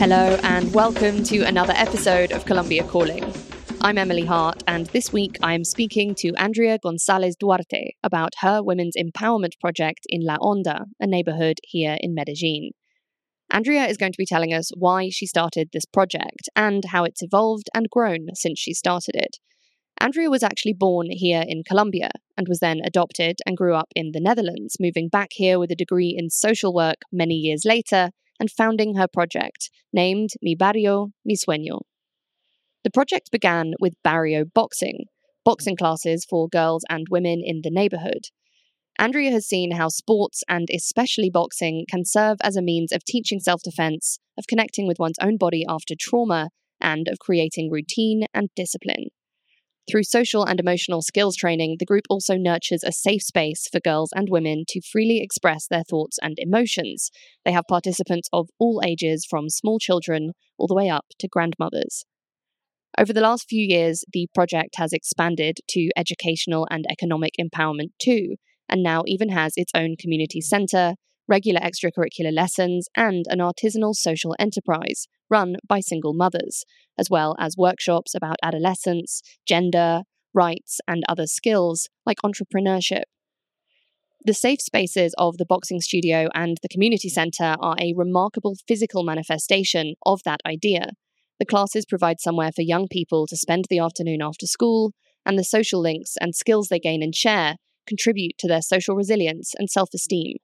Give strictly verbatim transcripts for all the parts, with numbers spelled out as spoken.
Hello and welcome to another episode of Colombia Calling. I'm Emily Hart, and this week I am speaking to Andrea González Duarte about her women's empowerment project in La Honda, a neighborhood here in Medellin. Andrea is going to be telling us why she started this project and how it's evolved and grown since she started it. Andrea was actually born here in Colombia and was then adopted and grew up in the Netherlands, moving back here with a degree in social work many years later and founding her project, named Mi Barrio, Mi Sueño. The project began with Barrio Boxing, boxing classes for girls and women in the neighborhood. Andrea has seen how sports, and especially boxing, can serve as a means of teaching self-defense, of connecting with one's own body after trauma, and of creating routine and discipline. Through social and emotional skills training, the group also nurtures a safe space for girls and women to freely express their thoughts and emotions. They have participants of all ages, from small children all the way up to grandmothers. Over the last few years, the project has expanded to educational and economic empowerment too, and now even has its own community centre, regular extracurricular lessons, and an artisanal social enterprise run by single mothers, as well as workshops about adolescence, gender, rights, and other skills like entrepreneurship. The safe spaces of the boxing studio and the community centre are a remarkable physical manifestation of that idea. The classes provide somewhere for young people to spend the afternoon after school, and the social links and skills they gain and share contribute to their social resilience and self-esteem.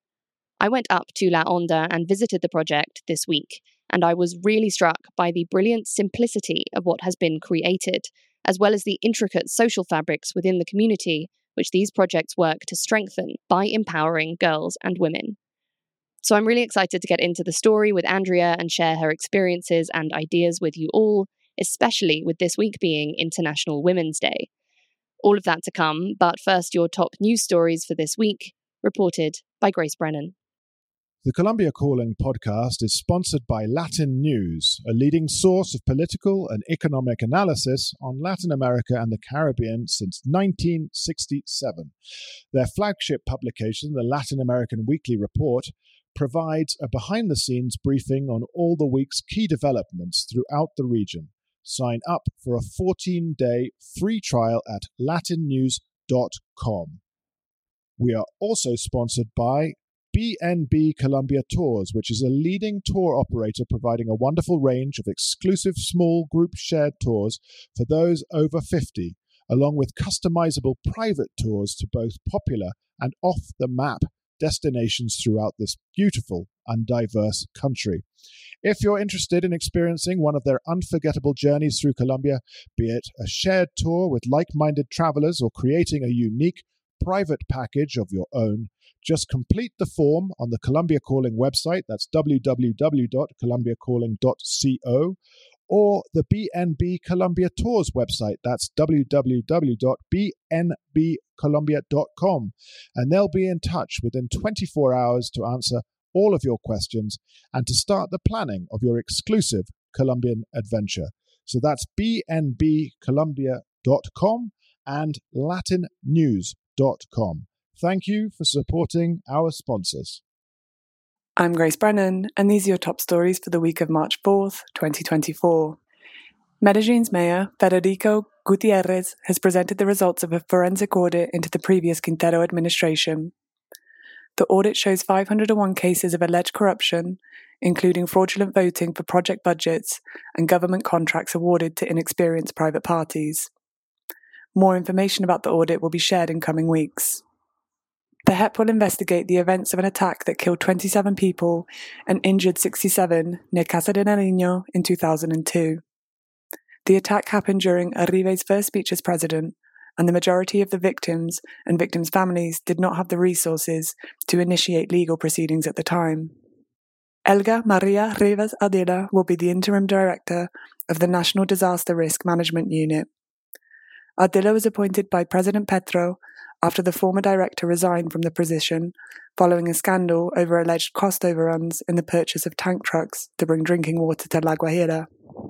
I went up to La Honda and visited the project this week, and I was really struck by the brilliant simplicity of what has been created, as well as the intricate social fabrics within the community, which these projects work to strengthen by empowering girls and women. So I'm really excited to get into the story with Andrea and share her experiences and ideas with you all, especially with this week being International Women's Day. All of that to come, but first your top news stories for this week, reported by Grace Brennan. The Colombia Calling podcast is sponsored by Latin News, a leading source of political and economic analysis on Latin America and the Caribbean since nineteen sixty-seven. Their flagship publication, the Latin American Weekly Report, provides a behind-the-scenes briefing on all the week's key developments throughout the region. Sign up for a fourteen-day free trial at latin news dot com. We are also sponsored by B N B Colombia Tours, which is a leading tour operator providing a wonderful range of exclusive small group shared tours for those over fifty, along with customizable private tours to both popular and off-the-map destinations throughout this beautiful and diverse country. If you're interested in experiencing one of their unforgettable journeys through Colombia, be it a shared tour with like-minded travelers or creating a unique private package of your own, just complete the form on the Colombia Calling website, that's w w w dot colombia calling dot co, or the B N B Colombia Tours website, that's w w w dot b n b colombia dot com, and they'll be in touch within twenty-four hours to answer all of your questions and to start the planning of your exclusive Colombian adventure. So that's b n b colombia dot com and latin news dot com. Thank you for supporting our sponsors. I'm Grace Brennan, and these are your top stories for the week of March fourth, twenty twenty-four. Medellin's mayor, Federico Gutierrez, has presented the results of a forensic audit into the previous Quintero administration. The audit shows five hundred one cases of alleged corruption, including fraudulent voting for project budgets and government contracts awarded to inexperienced private parties. More information about the audit will be shared in coming weeks. The H E P will investigate the events of an attack that killed twenty-seven people and injured sixty-seven near Casa de Nariño in two thousand two. The attack happened during Uribe's first speech as president, and the majority of the victims and victims' families did not have the resources to initiate legal proceedings at the time. Elga Maria Rivas Ardila will be the interim director of the National Disaster Risk Management Unit. Ardila was appointed by President Petro after the former director resigned from the position following a scandal over alleged cost overruns in the purchase of tank trucks to bring drinking water to La Guajira.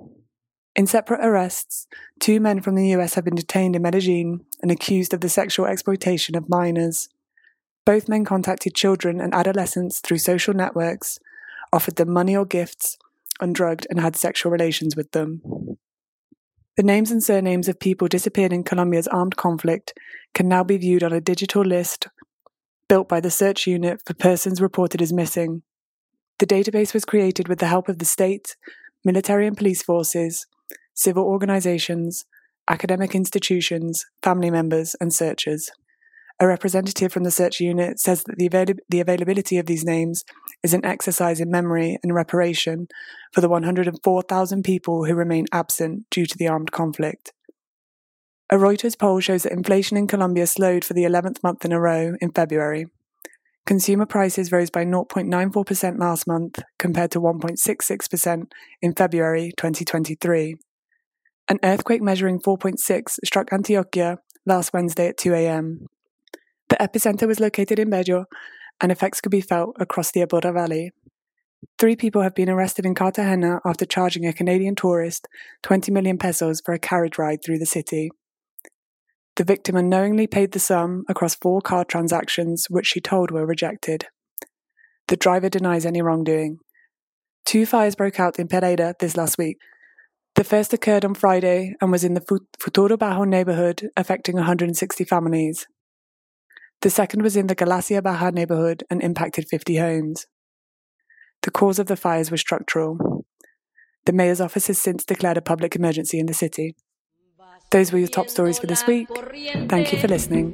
In separate arrests, two men from the U S have been detained in Medellin and accused of the sexual exploitation of minors. Both men contacted children and adolescents through social networks, offered them money or gifts, undrugged, and had sexual relations with them. The names and surnames of people disappeared in Colombia's armed conflict can now be viewed on a digital list built by the Search Unit for Persons Reported as Missing. The database was created with the help of the state, military and police forces, civil organizations, academic institutions, family members, and searchers. A representative from the Search Unit says that the, avail- the availability of these names is an exercise in memory and reparation for the one hundred four thousand people who remain absent due to the armed conflict. A Reuters poll shows that inflation in Colombia slowed for the eleventh month in a row in February. Consumer prices rose by zero point nine four percent last month compared to one point six six percent in February twenty twenty-three. An earthquake measuring four point six struck Antioquia last Wednesday at two a.m. The epicenter was located in Bello, and effects could be felt across the Abora Valley. Three people have been arrested in Cartagena after charging a Canadian tourist twenty million pesos for a carriage ride through the city. The victim unknowingly paid the sum across four card transactions, which she told were rejected. The driver denies any wrongdoing. Two fires broke out in Pereira this last week. The first occurred on Friday and was in the Futuro Bajo neighborhood, affecting one hundred sixty families. The second was in the Galacia Baja neighborhood and impacted fifty homes. The cause of the fires was structural. The mayor's office has since declared a public emergency in the city. Those were your top stories for this week. Thank you for listening.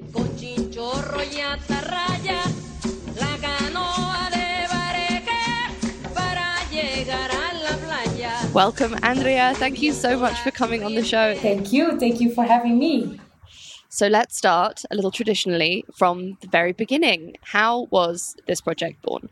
Welcome, Andrea. Thank you so much for coming on the show. Thank you. Thank you for having me. So let's start a little traditionally from the very beginning. How was this project born?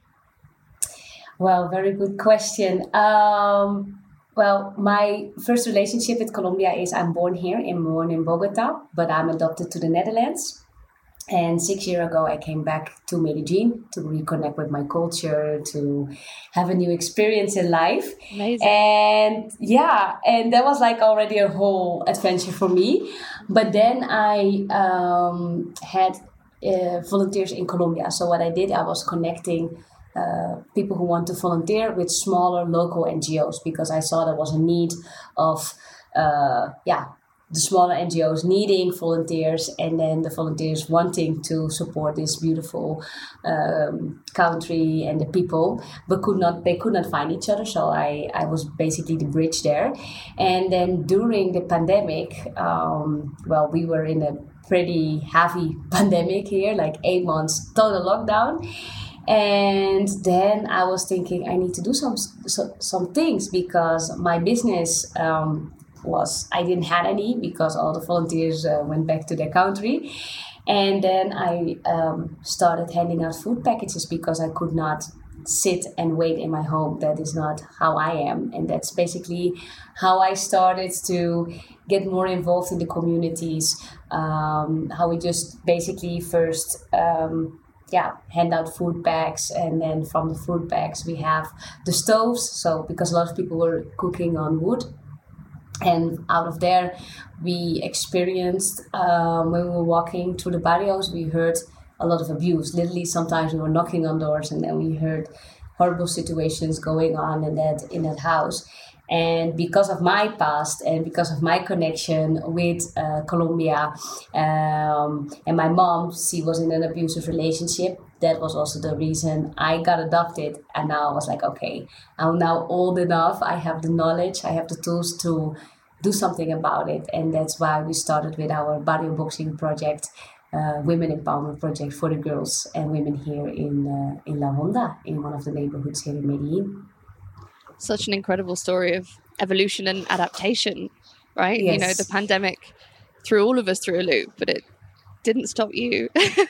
Well, very good question. Um, well, my first relationship with Colombia is I'm born here, I'm born in Bogota, but I'm adopted to the Netherlands. And six years ago, I came back to Medellin to reconnect with my culture, to have a new experience in life. Amazing. And yeah, and that was like already a whole adventure for me. But then I um, had uh, volunteers in Colombia. So what I did, I was connecting uh, people who want to volunteer with smaller local N G Os, because I saw there was a need of, uh, yeah, the smaller N G Os needing volunteers, and then the volunteers wanting to support this beautiful um, country and the people, but could not. They could not find each other. So I, I was basically the bridge there. And then during the pandemic, um, well, we were in a pretty heavy pandemic here, like eight months total lockdown. And then I was thinking I need to do some so, some things, because my business. Um, was I didn't have any, because all the volunteers uh, went back to their country. And then I um, started handing out food packages, because I could not sit and wait in my home. That is not how I am. And that's basically how I started to get more involved in the communities, um, how we just basically first um, yeah, hand out food bags, and then from the food bags we have the stoves. So because a lot of people were cooking on wood. And out of there, we experienced, um, when we were walking through the barrios, we heard a lot of abuse. Literally, sometimes we were knocking on doors, and then we heard horrible situations going on in that in that house. And because of my past and because of my connection with uh, Colombia, um, and my mom, she was in an abusive relationship. That was also the reason I got adopted. And now I was like, okay, I'm now old enough. I have the knowledge. I have the tools to do something about it. And that's why we started with our barrio boxing project, uh, women empowerment project for the girls and women here in uh, in La Honda, in one of the neighborhoods here in Medellin. Such an incredible story of evolution and adaptation, right? Yes. You know, the pandemic threw all of us through a loop, but it didn't stop you.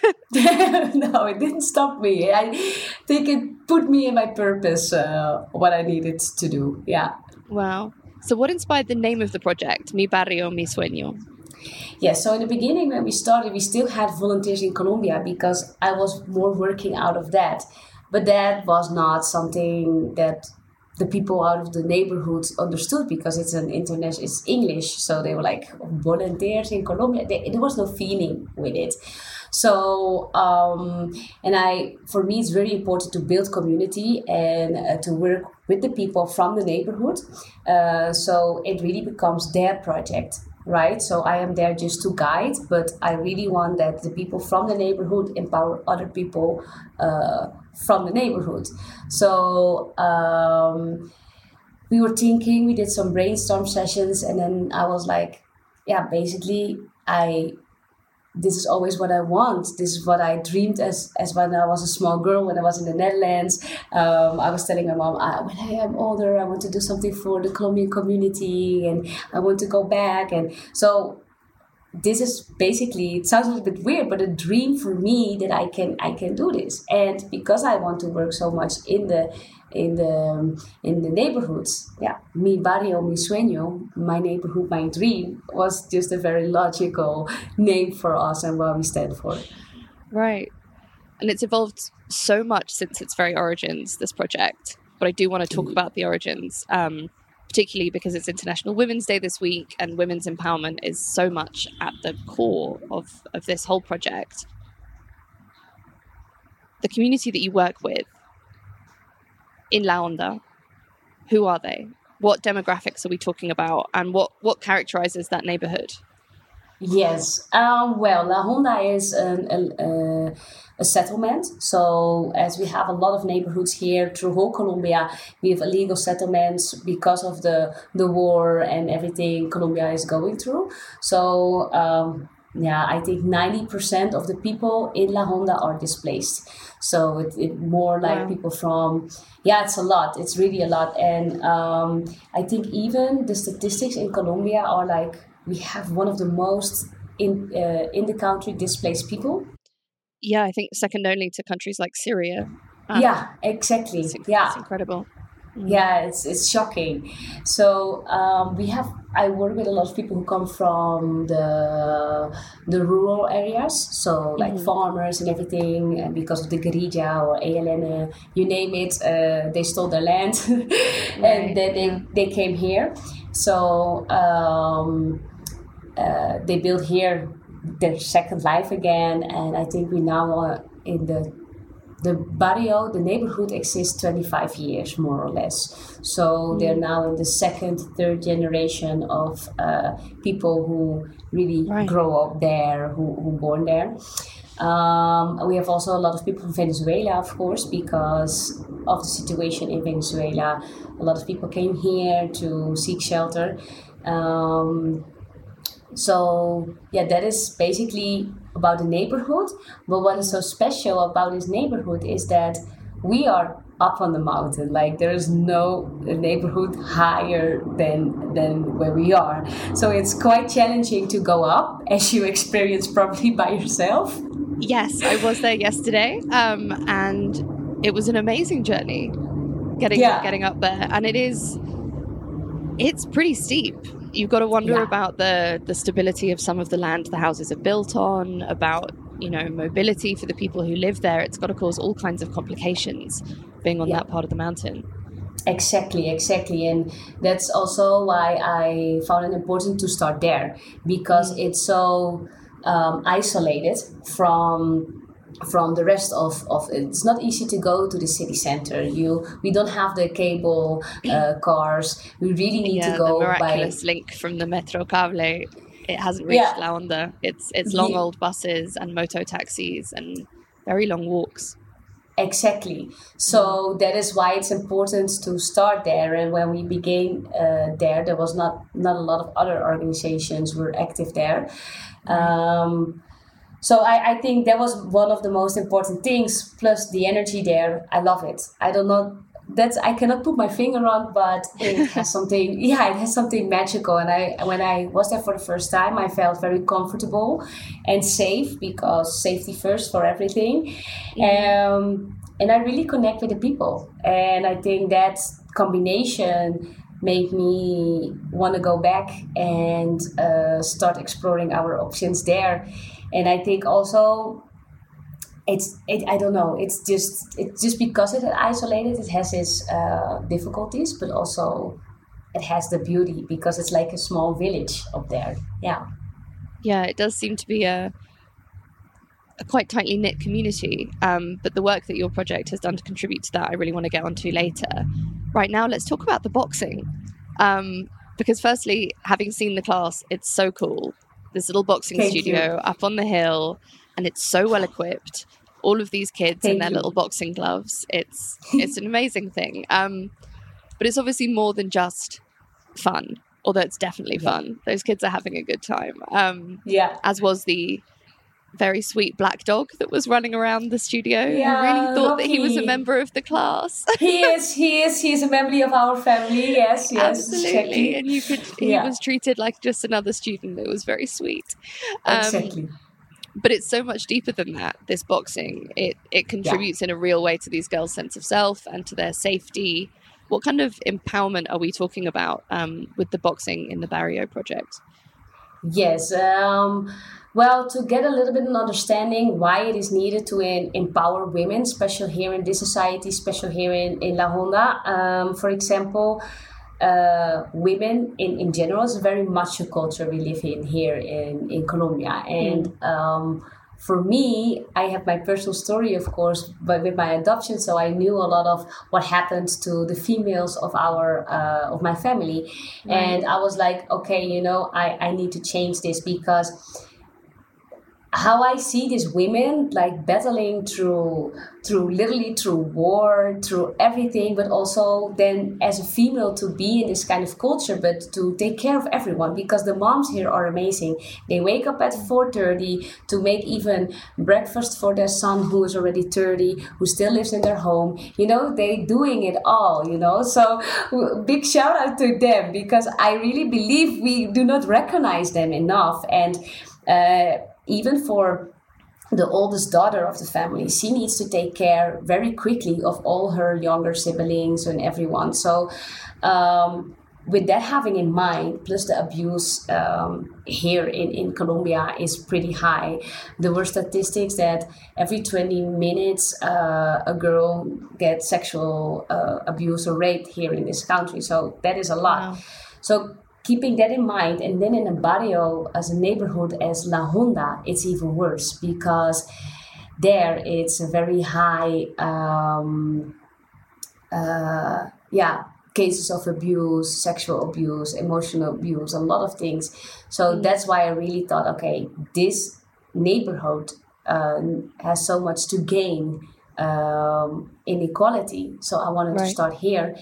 No, it didn't stop me. I think it put me in my purpose, uh, what I needed to do. Yeah. Wow. So what inspired the name of the project, Mi Barrio, Mi Sueño? Yeah, so in the beginning when we started, we still had volunteers in Colombia, because I was more working out of that. But that was not something that the people out of the neighborhoods understood, because it's an international, it's English. So they were like, volunteers in Colombia. They, there was no feeling with it. So, um, and I, for me, it's very important to build community and uh, to work with the people from the neighborhood. Uh, so it really becomes their project, right? So I am there just to guide, but I really want that the people from the neighborhood empower other people uh, from the neighborhood. So um, we were thinking, we did some brainstorm sessions, and then I was like, yeah, basically, I this is always what I want. This is what I dreamed as, as when I was a small girl, when I was in the Netherlands. Um, I was telling my mom, I, when I am older, I want to do something for the Colombian community and I want to go back. And so this is basically, it sounds a little bit weird, but a dream for me that I can I can do this. And because I want to work so much in the in the in the neighborhoods, yeah, mi barrio, mi sueño, my neighborhood, my dream, was just a very logical name for us and what we stand for. Right. And it's evolved so much since its very origins, this project. But I do want to talk about the origins, um, particularly because it's International Women's Day this week, and women's empowerment is so much at the core of, of this whole project. The community that you work with in La Honda, who are they? What demographics are we talking about? And what, what characterizes that neighborhood? Yes. Um, well, La Honda is an, a, a settlement. So as we have a lot of neighborhoods here through whole Colombia, we have illegal settlements because of the, the war and everything Colombia is going through. So um, yeah, I think ninety percent of the people in La Honda are displaced. So it, it more like wow. people from, yeah, it's a lot. It's really a lot. And um, I think even the statistics in Colombia are like, we have one of the most in uh, in the country displaced people. Yeah, I think second only to countries like Syria. Um, yeah, exactly. It's, yeah, it's incredible. Mm. Yeah, it's it's shocking. So um, we have. I work with a lot of people who come from the the rural areas, so like mm-hmm. farmers and everything. And because of the guerrilla or A L N, uh, you name it, uh, they stole their land, right. and then they they came here. So um, uh, they built here their second life again, and I think we now are in the the barrio, the neighborhood exists twenty-five years more or less. So mm. they're now in the second, third generation of uh, people who really right. grow up there, who who born there. Um, we have also a lot of people from Venezuela, of course, because of the situation in Venezuela. A lot of people came here to seek shelter. Um, so, yeah, that is basically about the neighborhood. But what is so special about this neighborhood is that we are up on the mountain. Like, there is no neighborhood higher than than where we are. So it's quite challenging to go up, as you experience probably by yourself. Yes, I was there yesterday, um, and it was an amazing journey getting yeah. getting up there. And it is, it's pretty steep. You've got to wonder yeah. about the, the stability of some of the land the houses are built on, about, you know, mobility for the people who live there. It's got to cause all kinds of complications being on yeah. that part of the mountain. Exactly, exactly. And that's also why I found it important to start there, because mm. it's so um, isolated from from the rest of, of it's not easy to go to the city center. You we don't have the cable uh, cars. We really need yeah, to go the miraculous by link from the Metro Cable. It hasn't reached yeah. La Honda. It's it's long yeah. old buses and moto taxis and very long walks. Exactly. So that is why it's important to start there. And when we began uh, there, there was not not a lot of other organizations were active there. Um, So I, I think that was one of the most important things, plus the energy there. I love it. I don't know, that's, I cannot put my finger on, but it has something, yeah, it has something magical. And I, when I was there for the first time, I felt very comfortable and safe, because safety first for everything. Mm-hmm. Um, and I really connect with the people. And I think that combination made me want to go back and uh, start exploring our options there. And I think also it's it I don't know it's just it's just because it is isolated, it has its uh, difficulties, but also it has the beauty because it's like a small village up there. Yeah, yeah, it does seem to be a a quite tightly knit community. Um, but the work that your project has done to contribute to that, I really want to get onto later. Right now, let's talk about the boxing. Um, because firstly, having seen the class, it's so cool. This little boxing Thank studio you. up on the hill, and it's so well equipped. All of these kids Thank in their you. little boxing gloves. It's it's an amazing thing. Um, but it's obviously more than just fun, although it's definitely Yeah. fun. Those kids are having a good time. Um, Yeah. as was the very sweet black dog that was running around the studio, Yeah, who really thought that he was a Rocky. member of the class. He is, he is, he is a member of our family. Yes, yes. Absolutely. Exactly. And you could, he Yeah. was treated like just another student. It was very sweet. Um, Exactly. But it's so much deeper than that, this boxing. It it contributes in a real way to these girls' sense of self and to their safety. What kind of empowerment are we talking about um, with the boxing in the Barrio project? Yes. Um, well, to get a little bit of an understanding why it is needed to in, empower women, especially here in this society, especially here in, in La Honda, um, for example, uh, women in, in general, is a very macho culture we live in here in, in Colombia. And mm. um, for me, I have my personal story, of course, but with my adoption, so I knew a lot of what happened to the females of our uh, of my family. Right. And I was like, okay, you know, I, I need to change this, because how I see these women like battling through, through literally through war, through everything, but also then as a female to be in this kind of culture, but to take care of everyone, because the moms here are amazing. They wake up at four thirty to make even breakfast for their son who is already thirty, who still lives in their home. You know, they doing it all, you know. So big shout out to them, because I really believe we do not recognize them enough. And uh, even for the oldest daughter of the family, she needs to take care very quickly of all her younger siblings and everyone. So um, with that having in mind, plus the abuse um, here in, in Colombia is pretty high. There were statistics that every twenty minutes uh, a girl gets sexual uh, abuse or rape here in this country. So that is a lot. Wow. So keeping that in mind, and then in a barrio, as a neighborhood as La Honda, it's even worse, because there it's a very high, um, uh, yeah, cases of abuse, sexual abuse, emotional abuse, a lot of things. So mm. that's why I really thought, okay, this neighborhood uh, has so much to gain um, in equality. So I wanted right. to start here.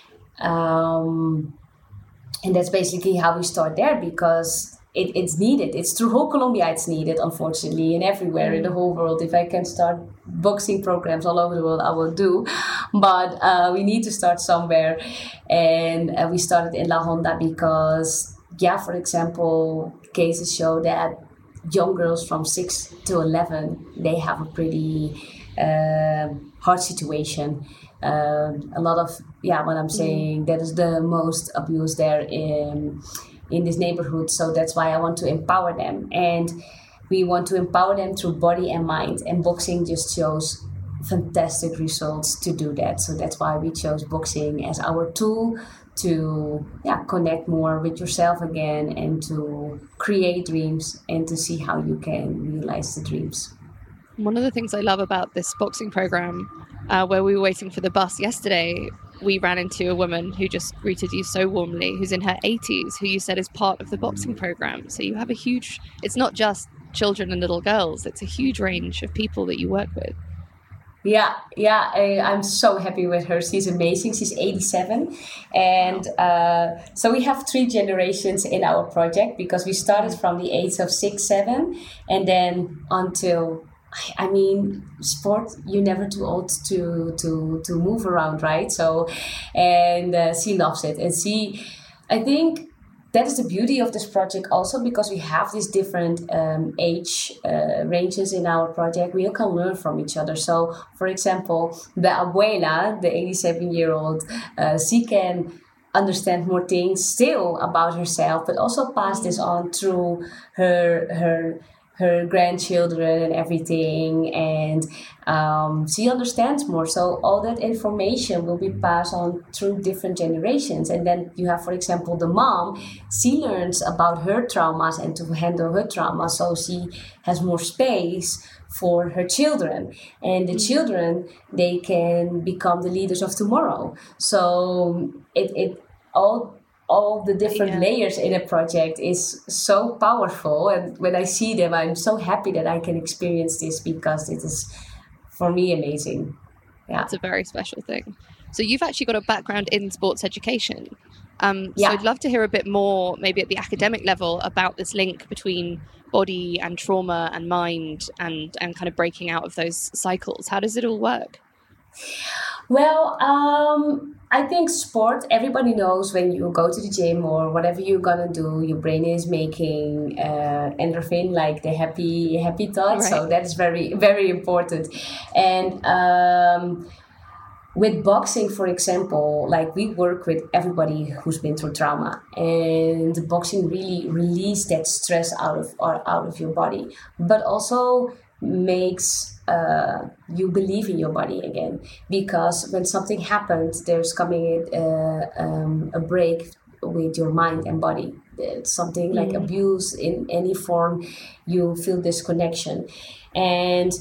Um, And that's basically how we start there, because it, it's needed. It's through whole Colombia it's needed, unfortunately, and everywhere mm. in the whole world. If I can start boxing programs all over the world, I will do. But uh, we need to start somewhere. And uh, we started in La Honda because, yeah, for example, cases show that young girls from six to eleven, they have a pretty uh, hard situation. Uh, a lot of, yeah, what I'm saying, mm. that is the most abuse there in in this neighborhood. So that's why I want to empower them. And we want to empower them through body and mind. And boxing just shows fantastic results to do that. So that's why we chose boxing as our tool to yeah connect more with yourself again, and to create dreams, and to see how you can realize the dreams. One of the things I love about this boxing program, uh, where we were waiting for the bus yesterday, we ran into a woman who just greeted you so warmly, who's in her eighties, who you said is part of the boxing program. So you have a huge, it's not just children and little girls, it's a huge range of people that you work with. Yeah, yeah, I, I'm so happy with her. She's amazing. She's eighty-seven. And uh, so we have three generations in our project, because we started from the age of six, seven, and then until... I mean, sport, you're never too old to to to move around, right? So, and uh, she loves it. And she, I think that is the beauty of this project also, because we have these different um, age uh, ranges in our project. We all can learn from each other. So, for example, the abuela, the eighty-seven-year-old, uh, she can understand more things still about herself, but also pass this on through her her her grandchildren and everything, and um, she understands more. So all that information will be passed on through different generations. And then you have, for example, the mom. She learns about her traumas and to handle her trauma, so she has more space for her children. And the children, they can become the leaders of tomorrow. So it it all. all the different yeah. layers in a project is so powerful, and when I see them, I'm so happy that I can experience this, because it is for me amazing. Yeah, it's a very special thing. So you've actually got a background in sports education. Um, so yeah. I'd love to hear a bit more, maybe at the academic level, about this link between body and trauma and mind, and and kind of breaking out of those cycles. How does it all work? Well, um, I think sport, everybody knows when you go to the gym or whatever you're going to do, your brain is making uh, endorphin, like the happy happy thoughts. Right. So that's very, very important. And um, with boxing, for example, like we work with everybody who's been through trauma, and boxing really releases that stress out of or out of your body, but also makes uh, you believe in your body again, because when something happens, there's coming uh, um, a break with your mind and body. It's something like mm-hmm. abuse in any form, you feel this connection, and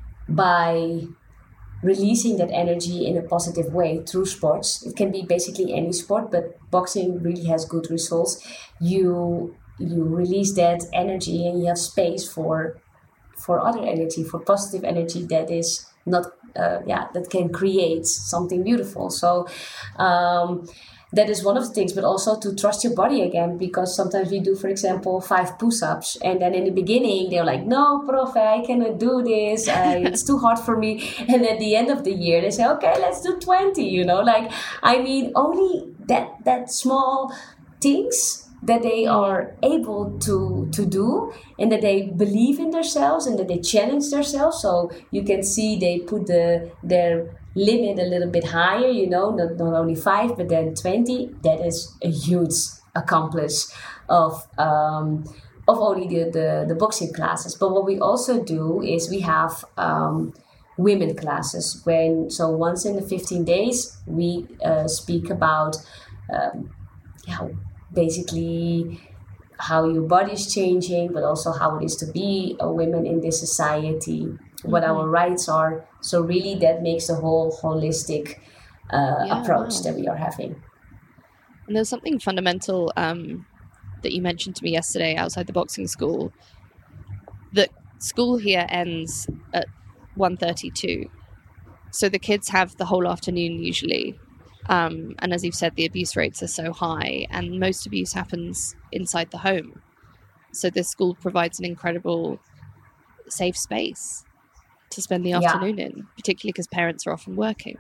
by releasing that energy in a positive way through sports, it can be basically any sport, but boxing really has good results. You you release that energy, and you have space for for other energy, for positive energy that is not, uh, yeah, that can create something beautiful. So um, that is one of the things, but also to trust your body again, because sometimes we do, for example, five push-ups, and then in the beginning they're like, no, profe, I cannot do this, uh, it's too hard for me. And at the end of the year they say, okay, let's do twenty, you know, like, I mean, only that that small things that they are able to to do, and that they believe in themselves, and that they challenge themselves. So you can see they put the their limit a little bit higher, you know, not, not only five, but then twenty. That is a huge accomplish of um, of only the, the, the boxing classes. But what we also do is we have um, women classes. When so once in the fifteen days, we uh, speak about um, yeah, basically how your body is changing, but also how it is to be a woman in this society, what mm-hmm. our rights are. So really that makes the whole holistic uh, yeah, approach wow. that we are having. And there's something fundamental um, that you mentioned to me yesterday outside the boxing school, that school here ends at one thirty-two. So the kids have the whole afternoon usually. Um, and as you've said, the abuse rates are so high, and most abuse happens inside the home. So this school provides an incredible safe space to spend the afternoon yeah. in, particularly because parents are often working.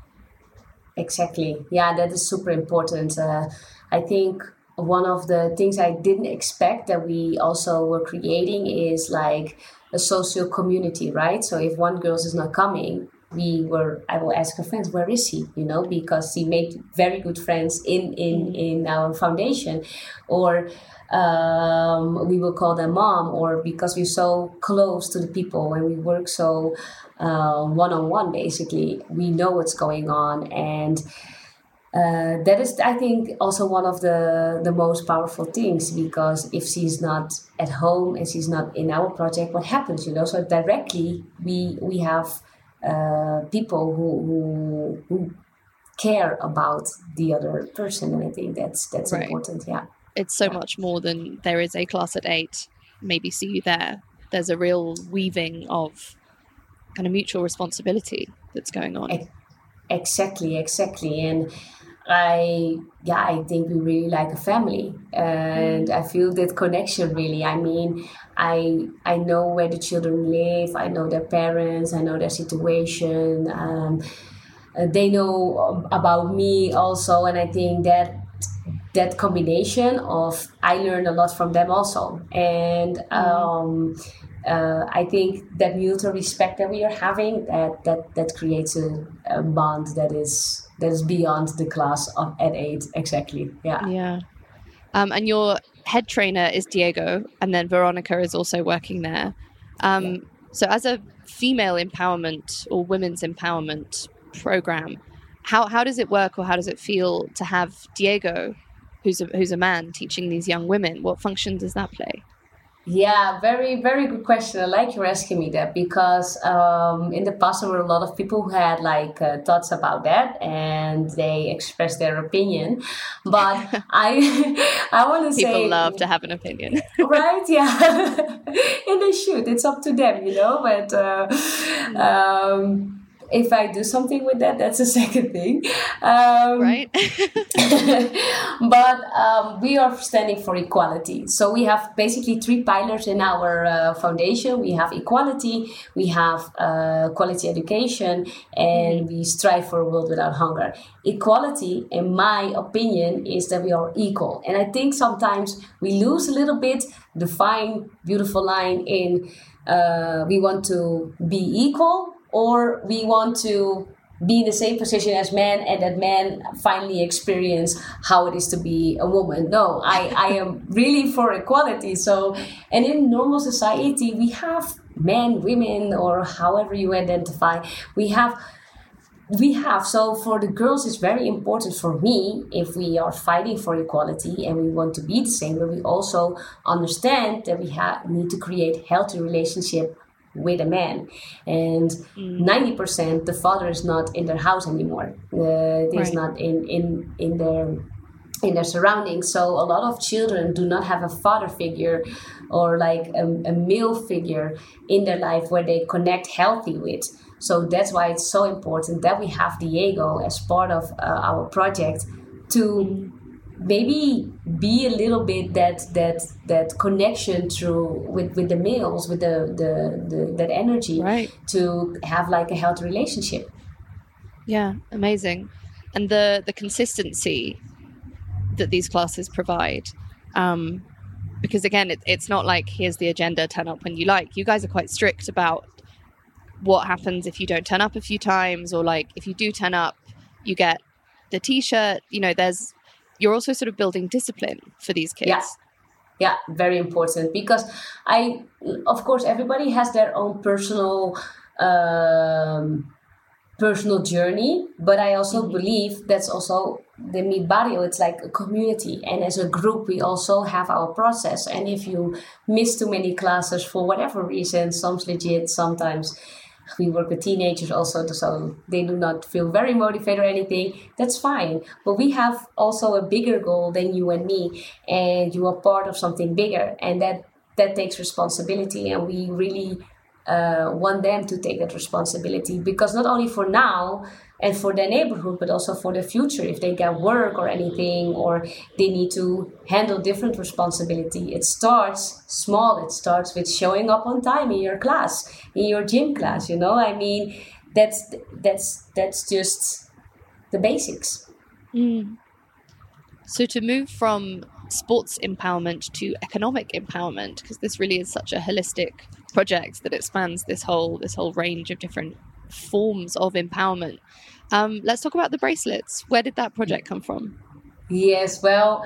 Exactly. Yeah, that is super important. Uh, I think one of the things I didn't expect that we also were creating is like a social community, right? So if one girl is not coming, we were, I will ask her friends, where is she? You know, because she made very good friends in, in, in our foundation. Or um, we will call them mom, or because we're so close to the people and we work so uh, one-on-one, basically, we know what's going on. And uh, that is, I think, also one of the, the most powerful things, because if she's not at home and she's not in our project, what happens, you know? So directly, we, we have Uh, people who, who who care about the other person, and I think that's that's right. important. Yeah, it's so yeah. much more than there is a class at eight. Maybe see you there. There's a real weaving of kind of mutual responsibility that's going on. Exactly, exactly, and I yeah I think we really like a family, and mm. I feel that connection really. I mean, I I know where the children live. I know their parents. I know their situation. Um, they know about me also, and I think that that combination of I learn a lot from them also, and um, uh, I think that mutual respect that we are having, that that that creates a, a bond that is that is beyond the class of at eight. Exactly. Yeah. Yeah. Um, and your head trainer is Diego, and then Veronica is also working there. Um, yeah. So as a female empowerment or women's empowerment program, how, how does it work, or how does it feel to have Diego, who's a, who's a man, teaching these young women? What function does that play? Yeah, very, very good question. I like you asking me that, because um, in the past there were a lot of people who had like uh, thoughts about that, and they expressed their opinion. But I, I want to say people love to have an opinion, right? Yeah, and they should. It's up to them, you know. But uh, um, if I do something with that, that's a second thing. Um, right. But um, we are standing for equality. So we have basically three pillars in our uh, foundation. We have equality, we have uh, quality education, and we strive for a world without hunger. Equality, in my opinion, is that we are equal. And I think sometimes we lose a little bit the fine, beautiful line in uh, we want to be equal, or we want to be in the same position as men, and that men finally experience how it is to be a woman. No, I, I am really for equality. So, and in normal society, we have men, women, or however you identify, we have, we have. So for the girls, it's very important for me, if we are fighting for equality and we want to be the same, but we also understand that we have need to create healthy relationship with a man, and mm. ninety percent the father is not in their house anymore. Uh, is right. not in, in in their in their surroundings. So a lot of children do not have a father figure or like a, a male figure in their life where they connect healthy with. So that's why it's so important that we have Diego as part of uh, our project to mm. maybe be a little bit that that that connection through with, with the males, with the, the, the that energy, right. to have like a healthy relationship. Yeah, amazing. And the the consistency that these classes provide, um, because again, it, it's not like here's the agenda, turn up when you like. You guys are quite strict about what happens if you don't turn up a few times, or like if you do turn up, you get the T-shirt. You know, there's you're also sort of building discipline for these kids. Yeah, yeah, very important, because I, of course, everybody has their own personal, um, personal journey, but I also mm-hmm. believe that's also the Meet Barrio. It's like a community, and as a group, we also have our process. And if you miss too many classes for whatever reason, some's legit, sometimes. We work with teenagers also, so they do not feel very motivated or anything. That's fine. But we have also a bigger goal than you and me, and you are part of something bigger, and that, that takes responsibility. And we really uh, want them to take that responsibility, because not only for now and for their neighborhood, but also for the future. If they get work or anything, or they need to handle different responsibility, it starts small. It starts with showing up on time in your class, in your gym class. You know, I mean, that's that's that's just the basics. Mm. So to move from sports empowerment to economic empowerment, because this really is such a holistic project that it spans this whole this whole range of different forms of empowerment. Um, let's talk about the bracelets. Where did that project come from? Yes, well,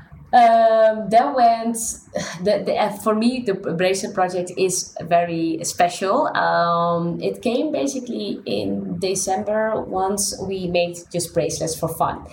um, that went, the, the, for me, the bracelet project is very special. Um, it came basically in December, once we made just bracelets for fun.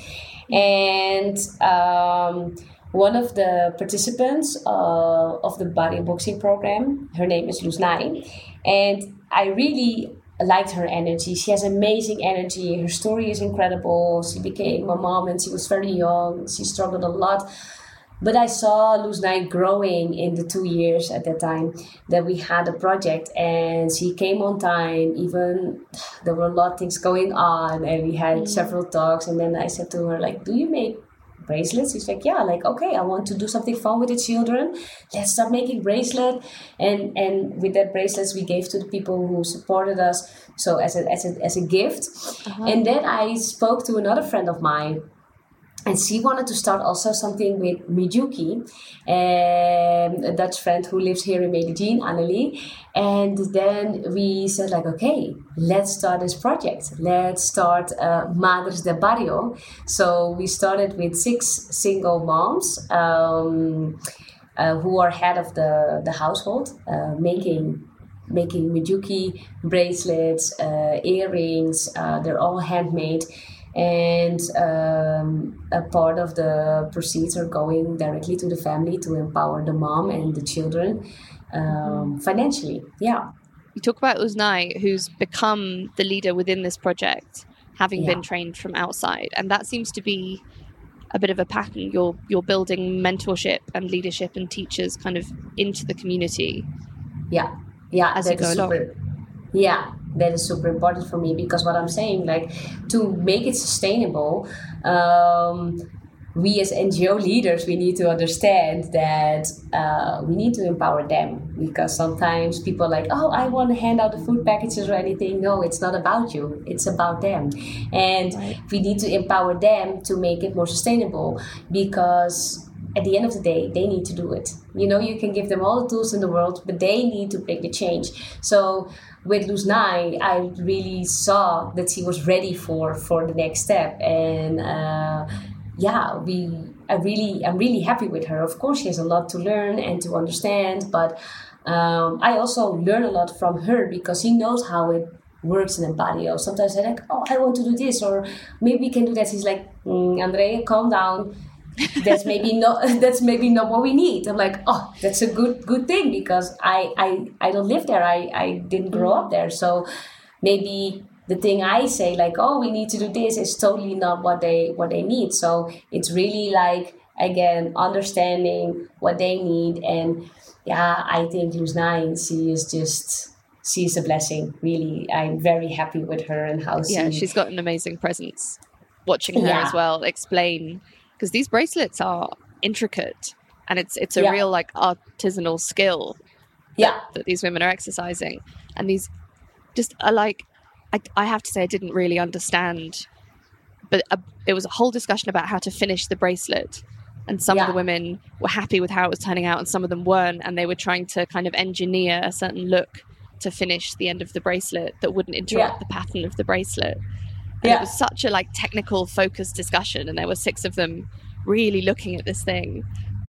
And um, one of the participants uh, of the body boxing program, her name is Luznai, and I really liked her energy. She has amazing energy. Her story is incredible. She became a mom and she was very young. She struggled a lot. But I saw Luznai growing in the two years at that time that we had a project, and she came on time. Even there were a lot of things going on, and we had mm. several talks. And then I said to her, like, do you make bracelets? She's like, yeah, like, okay, I want to do something fun with the children. Let's start making bracelet. And and with that bracelets we gave to the people who supported us, so as a as a as a gift. Uh-huh. And then I spoke to another friend of mine, And she wanted to start also something with Mijuki, um, a Dutch friend who lives here in Medellin, Annelie. And then we said like, okay, let's start this project. Let's start uh, Madres de Barrio. So we started with six single moms um, uh, who are head of the, the household, uh, making making Mijuki bracelets, uh, earrings. Uh, they're all handmade. And um, a part of the proceeds are going directly to the family to empower the mom and the children um, financially. Yeah. You talk about Uznai, who's become the leader within this project, having Yeah. been trained from outside. And that seems to be a bit of a pattern. You're, you're building mentorship and leadership and teachers kind of into the community. Yeah. Yeah. As you that is go along. super, yeah. That is super important for me, because what I'm saying, like, to make it sustainable, um, we as N G O leaders, we need to understand that uh, we need to empower them, because sometimes people are like, oh, I want to hand out the food packages or anything. No, it's not about you. It's about them. And Right. we need to empower them to make it more sustainable, because at the end of the day, they need to do it. You know, you can give them all the tools in the world, but they need to make the change. So with Luznai, I really saw that she was ready for, for the next step. And uh, yeah, we, I really, I'm really happy with her. Of course, she has a lot to learn and to understand, but um, I also learn a lot from her, because she knows how it works in a barrio. Sometimes I'm like, oh, I want to do this, or maybe we can do that. She's like, mm, Andrea, calm down. that's maybe not that's maybe not what we need. I'm like, oh, that's a good good thing, because I I, I don't live there. I, I didn't grow up there. So maybe the thing I say, like, oh, we need to do this, is totally not what they what they need. So it's really like, again, understanding what they need. And yeah, I think Luznai, she is just she's a blessing. Really, I'm very happy with her and how she Yeah, she's got an amazing presence. Watching her Yeah. as well explain, because these bracelets are intricate, and it's it's a Yeah. real like artisanal skill yeah that these women are exercising. And these just are like, I, I have to say, I didn't really understand, but uh, it was a whole discussion about how to finish the bracelet. And some of Yeah. the women were happy with how it was turning out, and some of them weren't. And they were trying to kind of engineer a certain look to finish the end of the bracelet that wouldn't interrupt Yeah. the pattern of the bracelet. And Yeah. it was such a like technical focused discussion, and there were six of them really looking at this thing.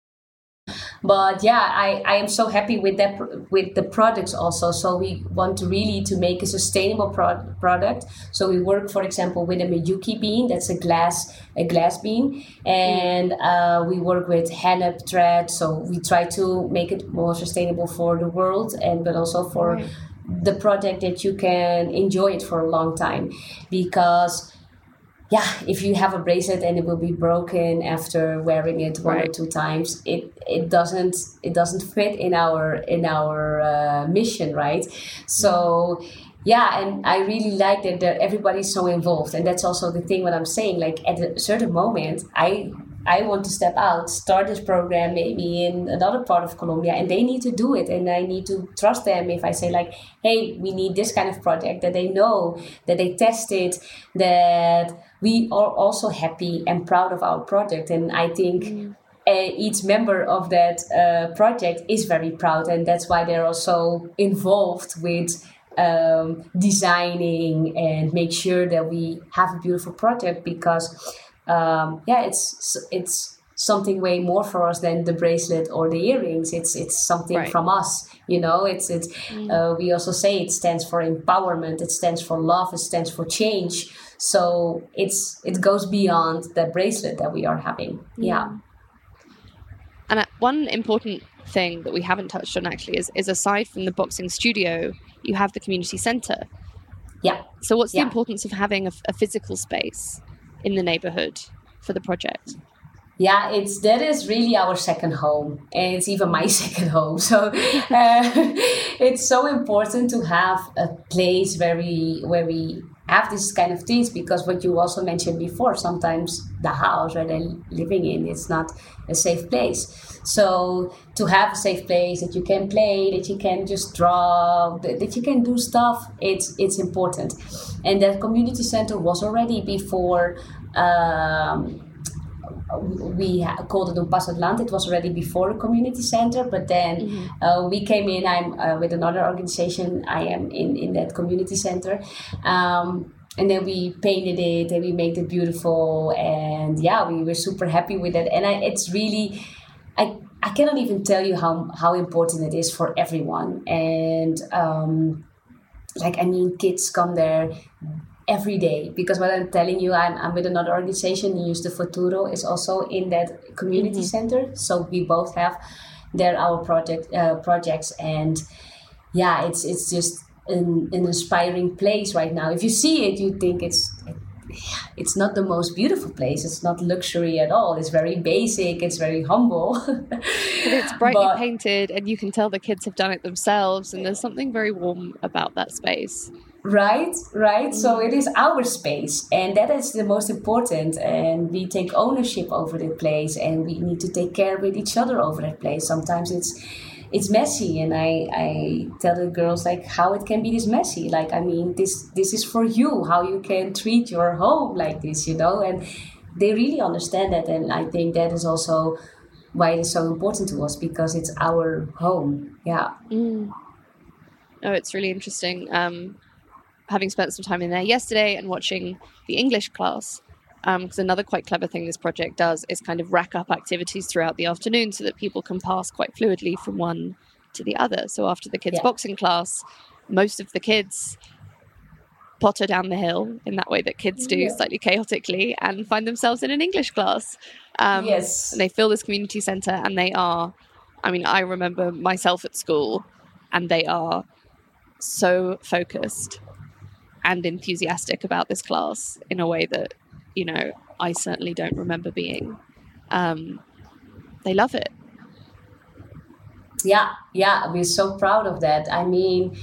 But yeah, I, I am so happy with that pr- with the products also. So we want to really to make a sustainable pro- product. So we work, for example, with a Miyuki bean. That's a glass a glass bean, and uh, we work with hennep thread. So we try to make it more sustainable for the world, and but also for Right. the project, that you can enjoy it for a long time. Because yeah, if you have a bracelet and it will be broken after wearing it one or Right. two times, it it doesn't it doesn't fit in our in our uh, mission, right? So yeah, and I really like that, that everybody's so involved, and that's also the thing what I'm saying. Like at a certain moment, I I want to step out, start this program maybe in another part of Colombia, and they need to do it, and I need to trust them if I say like, hey, we need this kind of project, that they know, that they test it, that we are also happy and proud of our project. And I think uh, each member of that uh, project is very proud, and that's why they're also involved with um, designing and make sure that we have a beautiful project, because um, yeah, it's it's something way more for us than the bracelet or the earrings. It's it's something Right. from us, you know. It's it's uh, we also say it stands for empowerment. It stands for love. It stands for change. So it's it goes beyond the bracelet that we are having. Yeah. And uh, one important thing that we haven't touched on actually is, is aside from the boxing studio, you have the community centre. Yeah. So what's the Yeah. importance of having a, a physical space in the neighbourhood for the project? Yeah, it's that is really our second home, and it's even my second home. So uh, it's so important to have a place where we where we have this kind of things, because what you also mentioned before, sometimes the house where they're living in is not a safe place. So to have a safe place that you can play, that you can just draw, that that you can do stuff, it's it's important. And that community center was already before. Um, we ha- called it Un Paso Adelante. It was already before the community center, but then mm-hmm. uh, we came in. I'm uh, with another organization. I am in, in that community center. Um, and then we painted it and we made it beautiful. And yeah, we were super happy with it. And I, it's really, I, I cannot even tell you how, how important it is for everyone. And um, like, I mean, kids come there every day, because what I'm telling you, I'm, I'm with another organization, Niños de Futuro, is also in that community mm-hmm. center. So we both have there our project uh, projects, and yeah, it's it's just an, an inspiring place right now. If you see it, you think it's it's not the most beautiful place. It's not luxury at all. It's very basic. It's very humble. But it's brightly but, painted, and you can tell the kids have done it themselves. And there's something very warm about that space. Right, right. So it is our space, and that is the most important. And we take ownership over the place, and we need to take care with each other over that place. Sometimes it's it's messy, and I, I tell the girls like how it can be this messy. Like, I mean, this this is for you, how you can treat your home like this, you know. And they really understand that, and I think that is also why it is so important to us, because it's our home. Yeah. Mm. Oh, it's really interesting. Um, having spent some time in there yesterday and watching the English class, because um, another quite clever thing this project does is kind of rack up activities throughout the afternoon so that people can pass quite fluidly from one to the other. So after the kids' yeah. boxing class, most of the kids potter down the hill in that way that kids do, yeah. slightly chaotically, and find themselves in an English class. Um, yes. And they fill this community centre, and they are, I mean, I remember myself at school, and they are so focused and enthusiastic about this class in a way that, you know, I certainly don't remember being. Um, they love it. Yeah, yeah, we're so proud of that. I mean,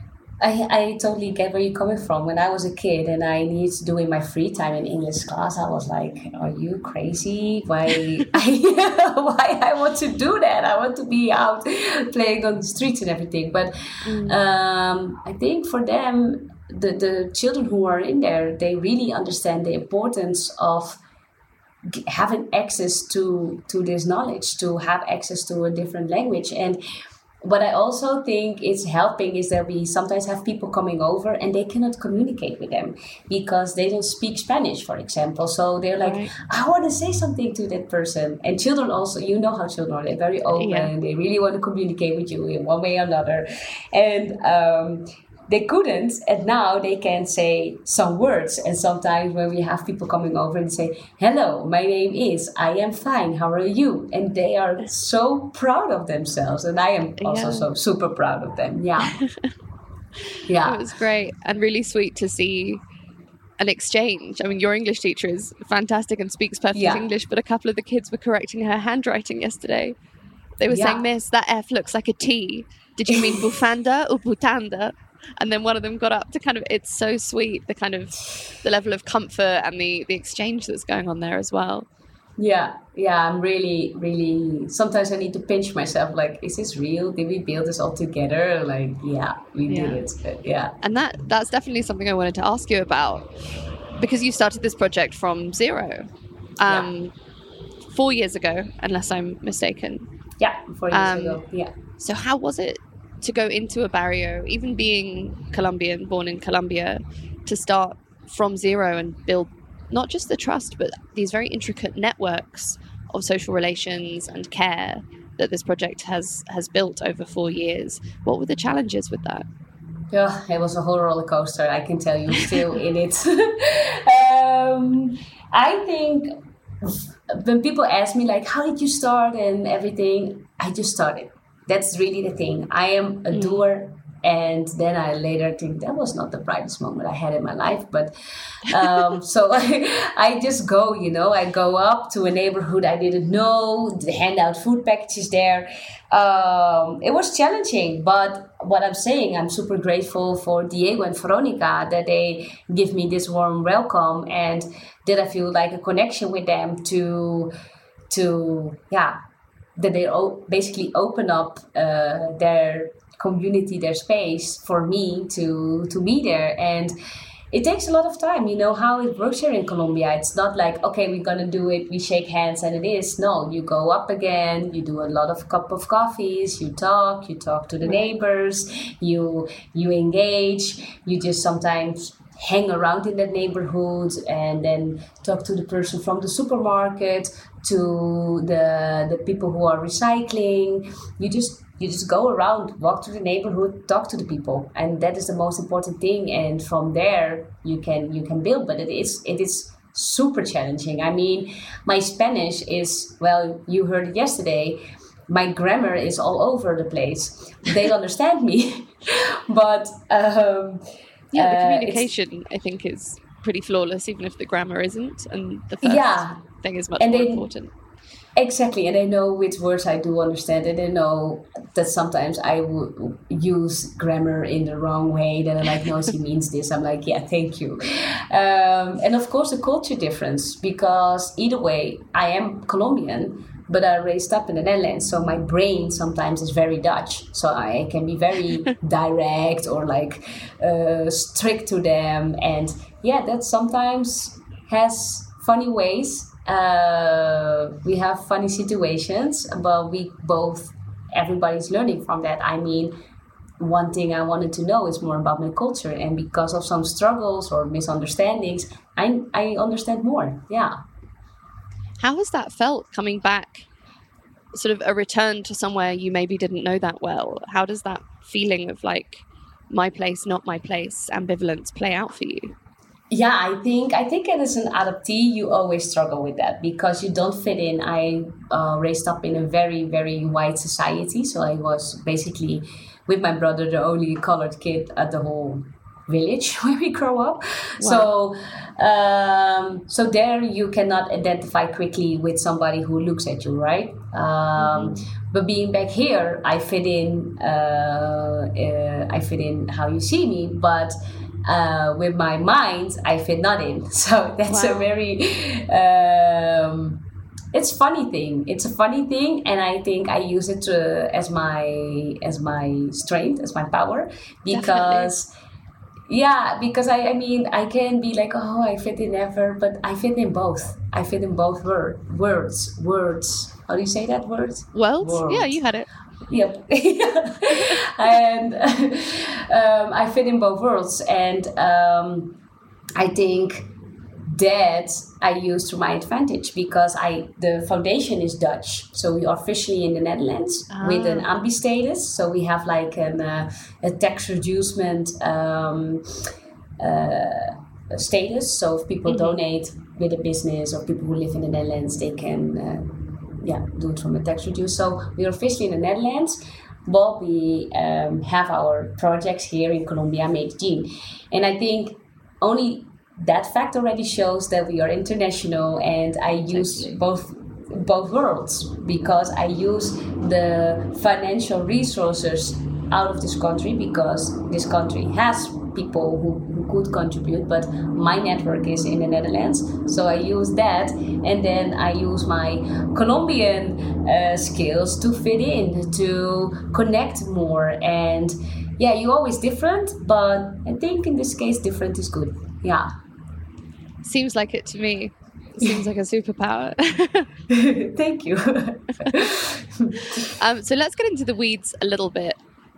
I I totally get where you're coming from. When I was a kid and I needed to do in my free time in English class, I was like, are you crazy? Why I, why I want to do that? I want to be out playing on the streets and everything. But mm. um, I think for them, the, the children who are in there, they really understand the importance of having access to, to this knowledge, to have access to a different language. And what I also think is helping is that we sometimes have people coming over and they cannot communicate with them because they don't speak Spanish, for example. So they're like, right. I want to say something to that person. And children also, you know how children are, they're very open. Yeah. They really want to communicate with you in one way or another. And um, they couldn't, and now they can say some words. And sometimes when we have people coming over and say, hello, my name is, I am fine, how are you? And they are so proud of themselves. And I am also yeah. so super proud of them. Yeah. Yeah. It was great and really sweet to see an exchange. I mean, your English teacher is fantastic and speaks perfect yeah. English, but a couple of the kids were correcting her handwriting yesterday. They were yeah. saying, Miss, that F looks like a T. Did you mean bufanda or butanda? And then one of them got up to kind of, it's so sweet, the kind of, the level of comfort and the, the exchange that's going on there as well. Yeah, yeah, I'm really, really, sometimes I need to pinch myself, like, is this real? Did we build this all together? Like, yeah, we yeah. did it, yeah. And that that's definitely something I wanted to ask you about, because you started this project from zero, um, yeah. four years ago, unless I'm mistaken. Yeah, four years um, ago, yeah. So how was it to go into a barrio, even being Colombian, born in Colombia, to start from zero and build not just the trust, but these very intricate networks of social relations and care that this project has has built over four years? What were the challenges with that? Yeah, it was a whole roller coaster, I can tell you, still in it. um, I think when people ask me, like, how did you start and everything, I just started. That's really the thing. I am a mm. doer, and then I later think that was not the brightest moment I had in my life. But um, so I, I just go, you know, I go up to a neighborhood I didn't know, hand out food packages there. Um, it was challenging, but what I'm saying, I'm super grateful for Diego and Veronica that they give me this warm welcome and that I feel like a connection with them to, to yeah, that they basically open up uh, their community, their space for me to to be there. And it takes a lot of time. You know how it works here in Colombia. It's not like, okay, we're going to do it, we shake hands and it is. No, you go up again, you do a lot of cup of coffees, you talk, you talk to the neighbors, you you engage, you just sometimes hang around in that neighborhood and then talk to the person from the supermarket, to the the people who are recycling. You just you just go around, walk through the neighborhood, talk to the people, and that is the most important thing. And from there you can you can build. But it is it is super challenging. I mean, my Spanish is, well, you heard it yesterday. My grammar is all over the place. They understand me, but um, yeah, the uh, communication I think is pretty flawless, even if the grammar isn't, and the first yeah. thing is much and more they, important. Exactly, and I know which words I do understand, and I know that sometimes I would use grammar in the wrong way. Then I'm like, no, she means this. I'm like, yeah, thank you. Um, and of course, the culture difference, because either way, I am Colombian, but I raised up in the Netherlands, so my brain sometimes is very Dutch. So I can be very direct or like uh, strict to them, and yeah, that sometimes has funny ways. Uh, we have funny situations, but we both, everybody's learning from that. I mean, one thing I wanted to know is more about my culture, and because of some struggles or misunderstandings, I I understand more. Yeah. How has that felt coming back? Sort of a return to somewhere you maybe didn't know that well. How does that feeling of like my place, not my place, ambivalence play out for you? Yeah, I think I think as an adoptee, you always struggle with that because you don't fit in. I uh, raised up in a very, very white society. So I was basically, with my brother, the only colored kid at the whole village where we grow up. Wow. So um, so there you cannot identify quickly with somebody who looks at you, right? Um, mm-hmm. But being back here, I fit in. Uh, uh, I fit in how you see me, but Uh, with my mind, I fit not in. So that's wow. a very, um, it's a funny thing. It's a funny thing, and I think I use it to, as my as my strength, as my power, because Definitely. yeah, because I, I mean I can be like, oh, I fit in ever, but I fit in both. I fit in both word, words, words. How do you say that word? Words? Words. Yeah, you had it. Yep. And um, I fit in both worlds, and um, I think that I use to my advantage because I the foundation is Dutch, so we are officially in the Netherlands ah. with an ambi status. So we have like an uh, a tax reducement um, uh, status. So if people mm-hmm. donate with a business or people who live in the Netherlands, they can. Uh, Yeah, do it from a tax reduce. So we are officially in the Netherlands, but we um, have our projects here in Colombia, Medellin. And I think only that fact already shows that we are international, and I use exactly. both both worlds because I use the financial resources out of this country because this country has people who, who could contribute, but my network is in the Netherlands, so I use that, and then I use my Colombian uh, skills to fit in, to connect more, and yeah, you're always different, but I think in this case different is good. Yeah. Seems like it to me. Seems like a superpower. Thank you. um, so let's get into the weeds a little bit.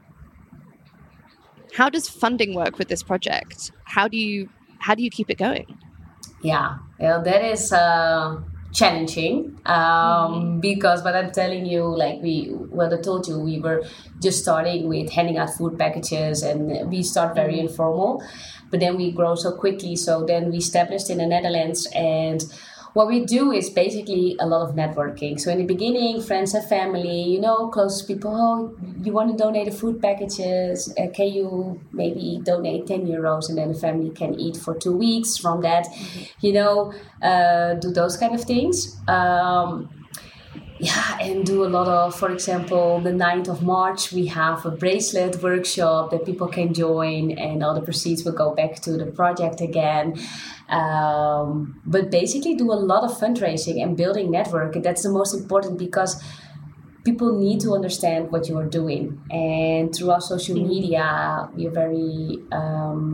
How does funding work with this project? How do you how do you keep it going? Yeah, well, that is uh, challenging um, mm-hmm. because what I'm telling you, like we, what I told you, we were just starting with handing out food packages, and we start very mm-hmm. informal, but then we grow so quickly. So then we established in the Netherlands, and what we do is basically a lot of networking. So in the beginning, friends and family, you know, close people, oh, you want to donate the food packages? Uh, can you maybe donate ten euros and then the family can eat for two weeks from that? Mm-hmm. You know, uh, do those kind of things. Um, yeah, and do a lot of, for example, the ninth of March, we have a bracelet workshop that people can join, and all the proceeds will go back to the project again. Um, but basically do a lot of fundraising and building network. And that's the most important because people need to understand what you are doing. And through our social media, we are very um,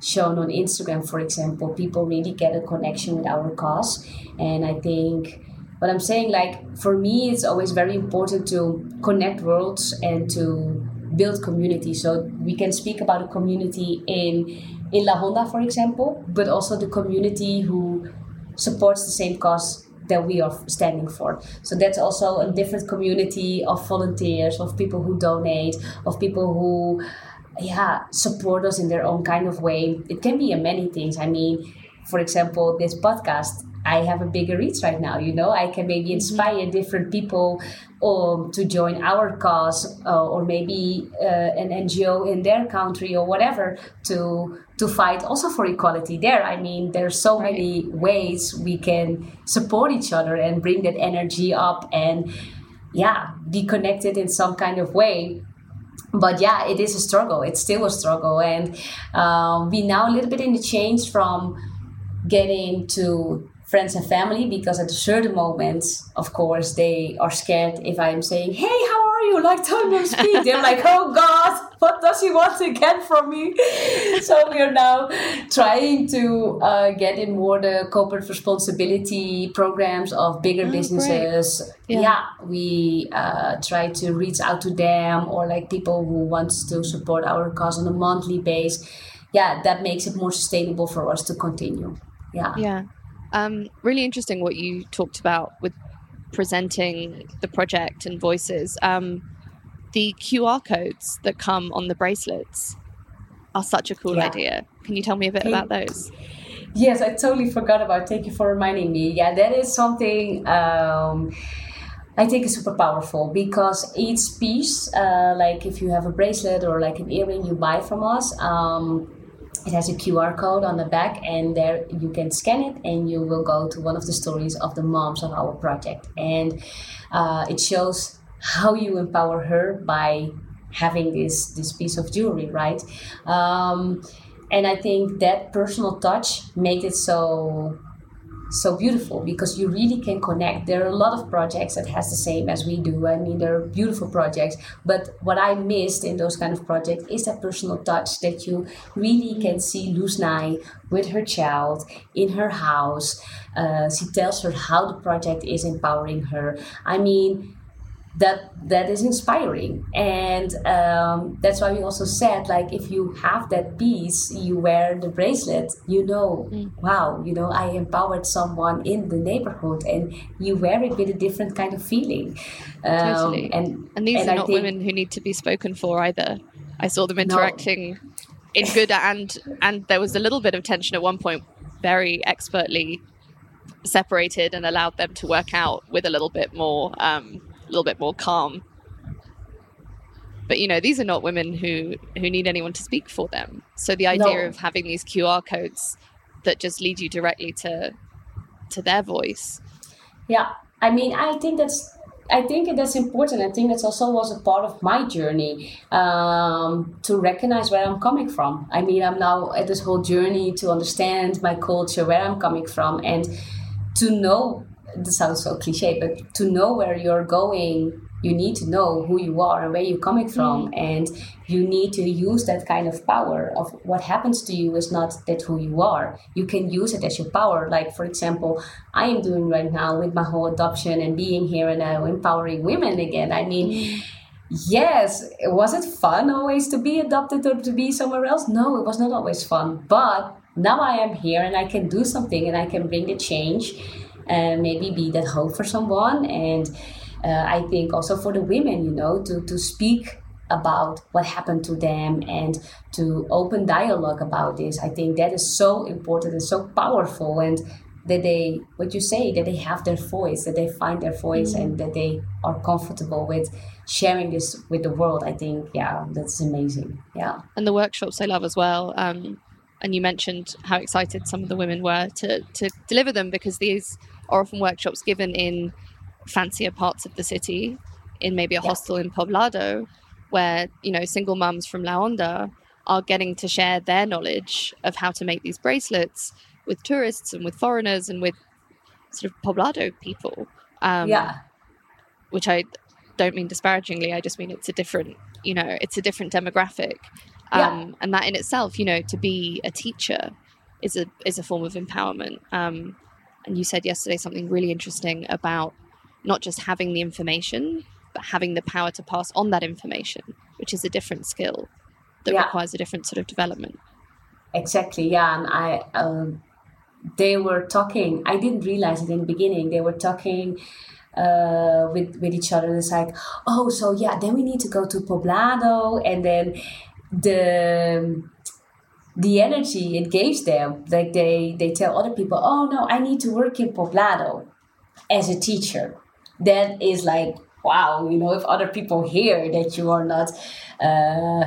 shown on Instagram, for example, people really get a connection with our cause. And I think what I'm saying, like, for me, it's always very important to connect worlds and to build community. So we can speak about a community in, in La Honda, for example, but also the community who supports the same cause that we are standing for. So that's also a different community of volunteers, of people who donate, of people who yeah, support us in their own kind of way. It can be in many things. I mean, for example, this podcast, I have a bigger reach right now, you know, I can maybe inspire different people um, to join our cause, uh, or maybe uh, an N G O in their country or whatever to to fight also for equality there. I mean, there's so right. many ways we can support each other and bring that energy up and, yeah, be connected in some kind of way. But yeah, it is a struggle. It's still a struggle. And um, we now a little bit in the change from getting to friends and family, because at a certain moment, of course, they are scared if I'm saying, hey, how are you? Like, time no speak. They're like, oh God, what does he want to get from me? So we are now trying to uh, get in more the corporate responsibility programs of bigger oh, businesses. Yeah. yeah, we uh, try to reach out to them, or like people who want to support our cause on a monthly base. Yeah, that makes it more sustainable for us to continue. Yeah. Yeah. Um, really interesting what you talked about with presenting the project and voices. Um, the Q R codes that come on the bracelets are such a cool yeah. idea. Can you tell me a bit about those? Yes, I totally forgot about it. Thank you for reminding me. Yeah, that is something um, I think is super powerful, because each piece, uh, like if you have a bracelet or like an earring you buy from us, um, it has a Q R code on the back, and there you can scan it and you will go to one of the stories of the moms of our project. And uh, it shows how you empower her by having this, this piece of jewelry, right? Um, and I think that personal touch makes it so... so beautiful, because you really can connect. There are a lot of projects that has the same as we do. I mean, they're beautiful projects, but what I missed in those kind of projects is that personal touch, that you really can see Loesnij with her child in her house. Uh, she tells her how the project is empowering her. I mean, that that is inspiring. And um, that's why we also said, like, if you have that piece, you wear the bracelet, you know, mm. wow, you know, I empowered someone in the neighborhood, and you wear it with a different kind of feeling. Um, totally. And, and these and are I not think, women who need to be spoken for either. I saw them interacting no. in good and, and there was a little bit of tension at one point, very expertly separated, and allowed them to work out with a little bit more... Um, a little bit more calm. But you know, these are not women who who need anyone to speak for them. So the idea no. of having these Q R codes that just lead you directly to to their voice. Yeah, I mean, I think that's I think that's important. I think that's also was a part of my journey, um, to recognize where I'm coming from. I mean, I'm now at this whole journey to understand my culture, where I'm coming from, and to know. This sounds so cliche, but to know where you're going, you need to know who you are and where you're coming from. Mm. And you need to use that kind of power of what happens to you is not that who you are. You can use it as your power. Like, for example, I am doing right now with my whole adoption and being here and now empowering women again. I mean, mm. yes, was it fun always to be adopted or to be somewhere else? No, it was not always fun. But now I am here and I can do something and I can bring the change. And maybe be that hope for someone. And uh, I think also for the women, you know, to, to speak about what happened to them and to open dialogue about this. I think that is so important and so powerful. And that they, what you say, that they have their voice, that they find their voice, mm-hmm. and that they are comfortable with sharing this with the world. I think, yeah, that's amazing. Yeah. And the workshops I love as well. Um, and you mentioned how excited some of the women were to, to deliver them, because these are often workshops given in fancier parts of the city, in maybe a yeah. hostel in Poblado, where, you know, single mums from La Honda are getting to share their knowledge of how to make these bracelets with tourists and with foreigners and with sort of Poblado people. Um, yeah. Which I don't mean disparagingly, I just mean it's a different, you know, it's a different demographic. Um, yeah. And that in itself, you know, to be a teacher is a is a form of empowerment. Um, and you said yesterday something really interesting about not just having the information, but having the power to pass on that information, which is a different skill that yeah. requires a different sort of development. Exactly, yeah. And I, um, they were talking, I didn't realize it in the beginning, they were talking uh, with, with each other. It's like, oh, so yeah, then we need to go to Poblado. And then the the energy it gives them, like they, they tell other people, oh no, I need to work in Poblado as a teacher. That is like, wow, you know, if other people hear that you are not uh,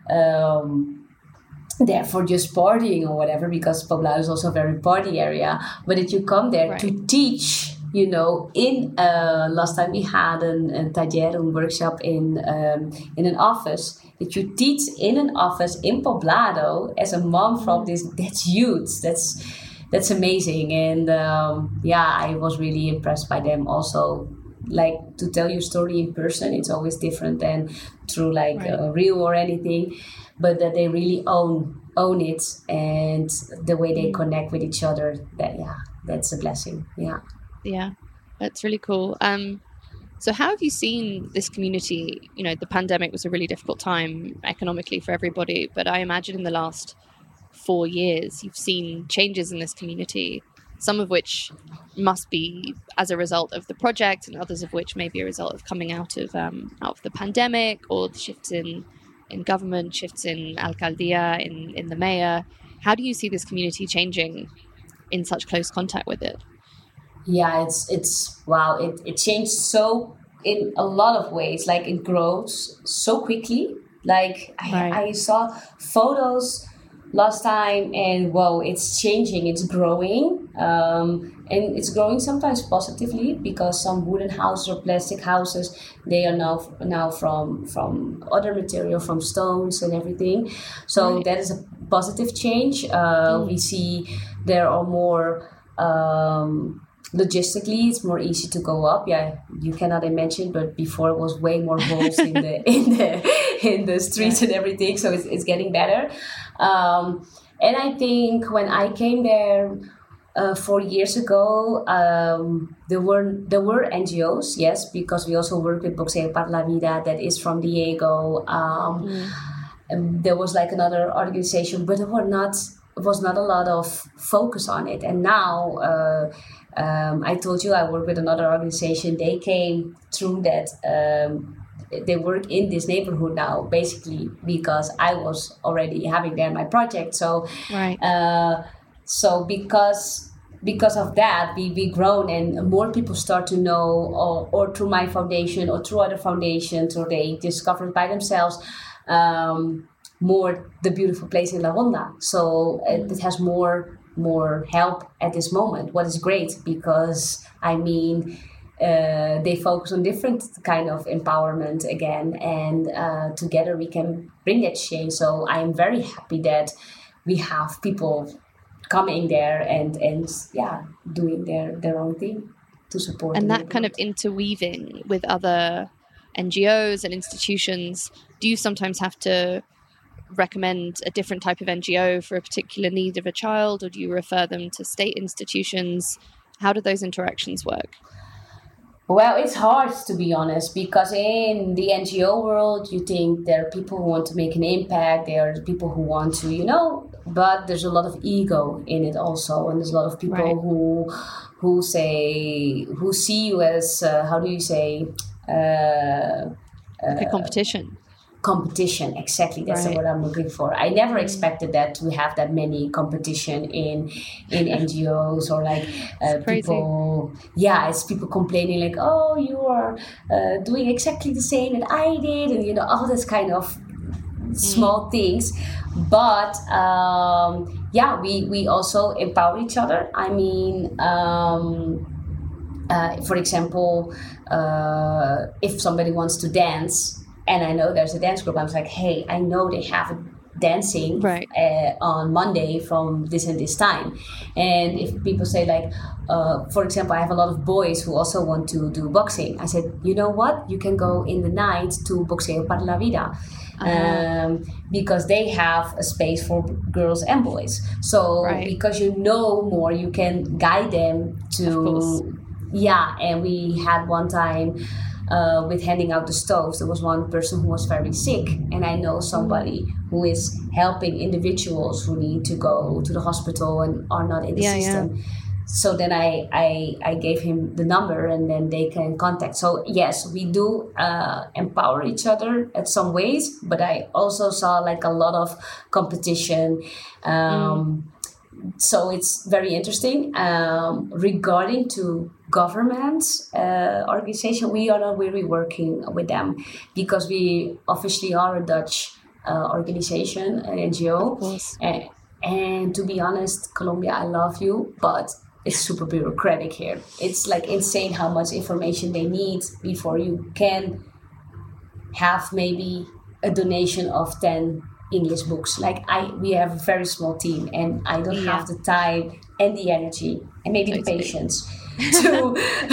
um, there for just partying or whatever, because Poblado is also a very party area, but that you come there right. to teach, you know, in, uh, last time we had an, a taller, a workshop in, um, in an office, that you teach in an office in Poblado as a mom from this, that's huge. That's, that's amazing. And um, yeah, I was really impressed by them also. Like, to tell your story in person, it's always different than through like right. a reel or anything, but that they really own own it, and the way they connect with each other, that yeah, that's a blessing. Yeah. Yeah, that's really cool. Um, so how have you seen this community? You know, the pandemic was a really difficult time economically for everybody, but I imagine in the last four years, you've seen changes in this community, some of which must be as a result of the project, and others of which may be a result of coming out of um, out of the pandemic, or the shifts in, in government, shifts in alcaldía, in, in the mayor. How do you see this community changing in such close contact with it? Yeah, it's it's wow. It it changed so in a lot of ways. Like, it grows so quickly. Like right. I, I saw photos last time, and whoa, it's changing, it's growing, um, and it's growing sometimes positively, because some wooden houses or plastic houses, they are now now from from other material, from stones and everything. So right. that is a positive change. Uh, mm. We see there are more. Um, Logistically, it's more easy to go up. Yeah, you cannot imagine, but before it was way more holes in the in the in the streets and everything. So it's it's getting better. Um, and I think when I came there uh, four years ago, um, there were there were N G Os, yes, because we also work with Boxeo para la Vida, that is from Diego. Um, mm. And there was like another organization, but there were not. was not a lot of focus on it. And now, uh, um, I told you I work with another organization. They came through that. Um, they work in this neighborhood now, basically, because I was already having there my project. So, right. uh, so because because of that, we we grown, and more people start to know, or, or through my foundation, or through other foundations, or they discover it by themselves. Um, more the beautiful place in La Ronda. So it, it has more more help at this moment, what is great, because I mean uh, they focus on different kind of empowerment again, and uh, together we can bring that change. So I am very happy that we have people coming there and and yeah doing their their own thing to support. And that kind of interweaving with other N G Os and institutions, do you sometimes have to recommend a different type of N G O for a particular need of a child, or do you refer them to state institutions? How do those interactions work? Well, it's hard, to be honest, because in the N G O world, you think there are people who want to make an impact, there are people who want to, you know, but there's a lot of ego in it also, and there's a lot of people right. who who say, who see you as, uh, how do you say? Uh, like a competition. Competition, exactly. That's right. the word I'm looking for. I never expected that to have that many competition in in N G Os, or like uh, people. Yeah, it's people complaining like, "Oh, you are uh, doing exactly the same that I did," and you know all this kind of small mm. things. But um, yeah, we we also empower each other. I mean. Um, uh, for example, uh, if somebody wants to dance. And I know there's a dance group. I was like, hey, I know they have a dancing right. uh, on Monday from this and this time. And if people say like, uh, for example, I have a lot of boys who also want to do boxing. I said, you know what? You can go in the night to Boxeo para la Vida. uh-huh. um, because they have a space for girls and boys. So right. because you know more, you can guide them to, yeah. And we had one time uh, with handing out the stoves, there was one person who was very sick, and I know somebody who is helping individuals who need to go to the hospital and are not in the yeah, system. Yeah. So then I, I I gave him the number, and then they can contact. So yes, we do uh, empower each other at some ways, but I also saw like a lot of competition. Um, mm. So it's very interesting. Um, regarding to governments, uh, organization, we are not really working with them because we officially are a Dutch uh, organization, an N G O. Of course. And, and to be honest, Colombia, I love you, but it's super bureaucratic here. It's like insane how much information they need before you can have maybe a donation of ten English books. Like I, we have a very small team, and I don't yeah. have the time and the energy and maybe totally. the patience to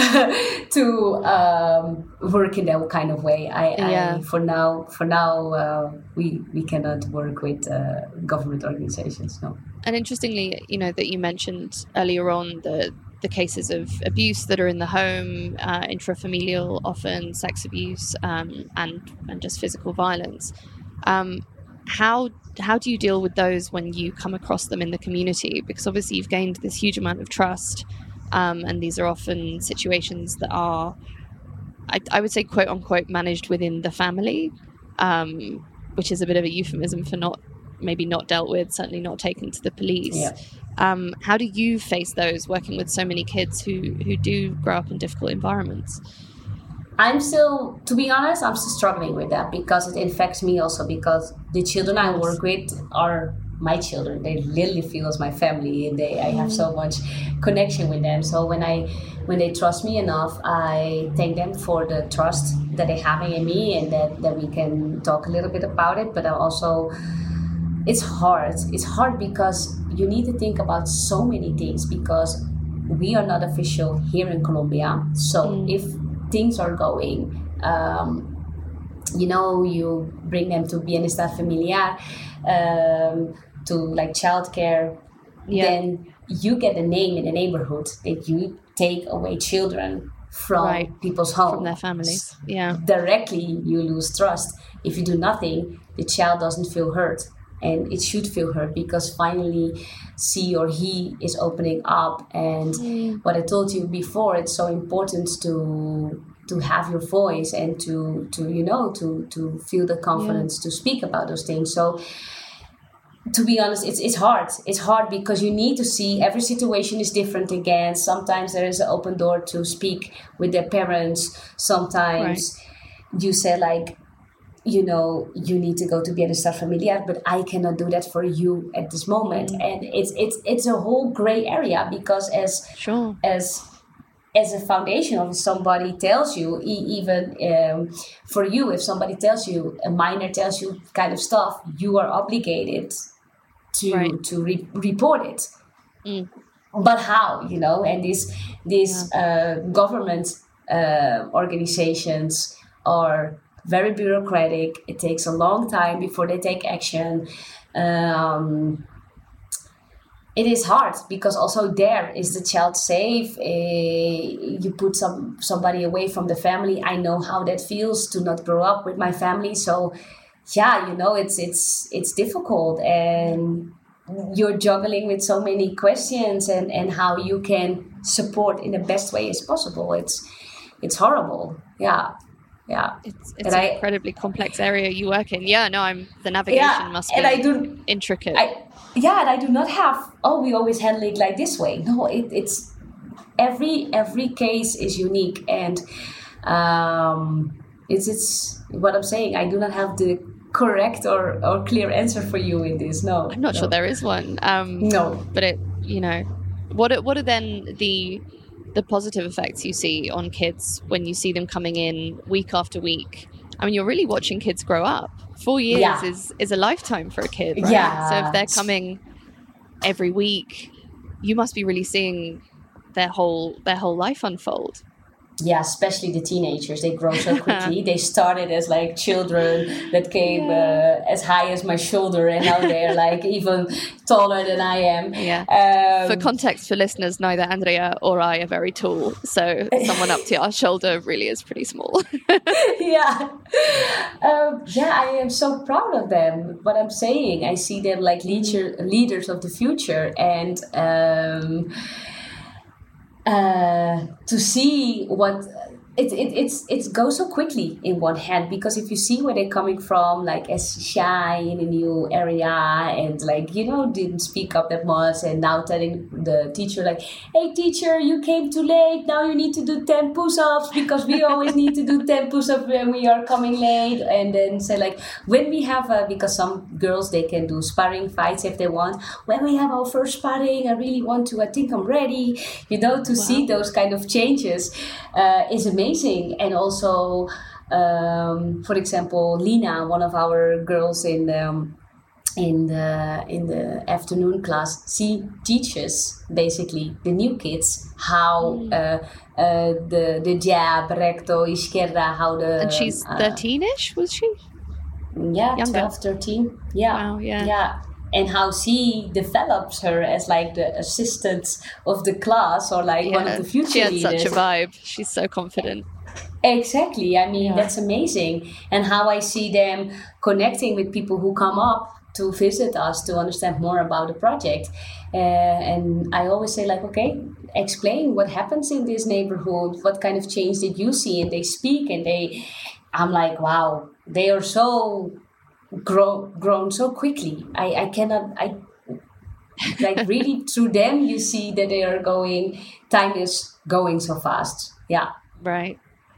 to um, work in that kind of way. I, yeah. I for now, for now, uh, we we cannot work with uh, government organizations. No. And interestingly, you know, that you mentioned earlier on the the cases of abuse that are in the home, uh, intrafamilial, often sex abuse, um, and and just physical violence. Um, how how do you deal with those when you come across them in the community? Because obviously you've gained this huge amount of trust, um, and these are often situations that are, I, I would say, quote unquote, managed within the family, um, which is a bit of a euphemism for not. maybe not dealt with, certainly not taken to the police. Yeah. Um, how do you face those working with so many kids who, who do grow up in difficult environments? I'm still, to be honest, I'm still struggling with that because it affects me also because the children I work with are my children. They literally feel as my family, and they I have so much connection with them. So when I when they trust me enough, I thank them for the trust that they have in me, and that, that we can talk a little bit about it. But I also It's hard. It's hard because you need to think about so many things because we are not official here in Colombia. So mm. if things are going, um, you know, you bring them to bienestar familiar, um, to like childcare, yeah. then you get a name in the neighborhood that you take away children from right. people's homes. From their families, yeah. Directly, you lose trust. If you do nothing, the child doesn't feel hurt. And it should feel hurt because finally she or he is opening up. And mm. what I told you before, it's so important to to have your voice and to, to you know, to, to feel the confidence yeah. to speak about those things. So to be honest, it's it's hard. It's hard because you need to see every situation is different again. Sometimes there is an open door to speak with their parents. Sometimes right. you say like, you know, you need to go to bienestar familiar, but I cannot do that for you at this moment. Mm. And it's it's it's a whole gray area because as sure. as as a foundation, if somebody tells you, e- even um, for you, if somebody tells you, a minor tells you kind of stuff, you are obligated to right. to re- report it. Mm. But how, you know? And these these yeah. uh, government uh, organizations are very bureaucratic. It takes a long time before they take action. Um, it is hard because also there is the child safe. Uh, you put some somebody away from the family. I know how that feels to not grow up with my family. So, yeah, you know, it's it's it's difficult, and you're juggling with so many questions and, and how you can support in the best way as possible. It's it's horrible. Yeah. Yeah, it's it's and an I, incredibly complex area you work in. Yeah, no, I'm the navigation yeah, must be and I do, intricate. I, yeah, and I do not have. Oh, we always handle it like this way. No, it, it's every every case is unique, and um, it's it's what I'm saying. I do not have the correct or, or clear answer for you in this. No, I'm not no. sure there is one. Um, no, but it, you know, what are, what are then the the positive effects you see on kids when you see them coming in week after week? I mean, you're really watching kids grow up. Four years yeah. is, is a lifetime for a kid, right? Yeah. So if they're coming every week, you must be really seeing their whole their whole life unfold. yeah, especially the teenagers, they grow so quickly. They started as like children that came yeah. uh, as high as my shoulder, and now they're like even taller than I am. Yeah. Um, for context for listeners, neither Andrea or I are very tall, so someone up to our shoulder really is pretty small. yeah. Um, yeah, I am so proud of them. What I'm saying, I see them like leader, leaders of the future, and um, uh, to see what it, it it's it goes so quickly in one hand, because if you see where they're coming from, like as shy in a new area and like, you know, didn't speak up that much, and now telling the teacher like, hey teacher, you came too late, now you need to do ten push-ups because we always need to do ten push-ups when we are coming late. And then say like, when we have a, because some girls, they can do sparring fights if they want, when we have our first sparring, I really want to, I think I'm ready, you know, to wow. see those kind of changes uh, is amazing. Amazing. And also, um, for example, Lina, one of our girls in the um, in the in the afternoon class, she teaches basically the new kids how mm. uh, uh, the the jab, recto, izquierda, how the and she's thirteen-ish, uh, was she? Yeah, Younger. twelve, thirteen. Yeah, wow, yeah, yeah. And how she develops her as like the assistant of the class, or like yeah. one of the future she had leaders. Such a vibe. She's so confident. Exactly. I mean, yeah. that's amazing. And how I see them connecting with people who come up to visit us to understand more about the project. Uh, and I always say like, okay, explain what happens in this neighborhood. What kind of change did you see? And they speak and they, I'm like, wow, they are so grow, grown so quickly. I, I cannot, I like really through them, you see that they are going, time is going so fast. Yeah. Right.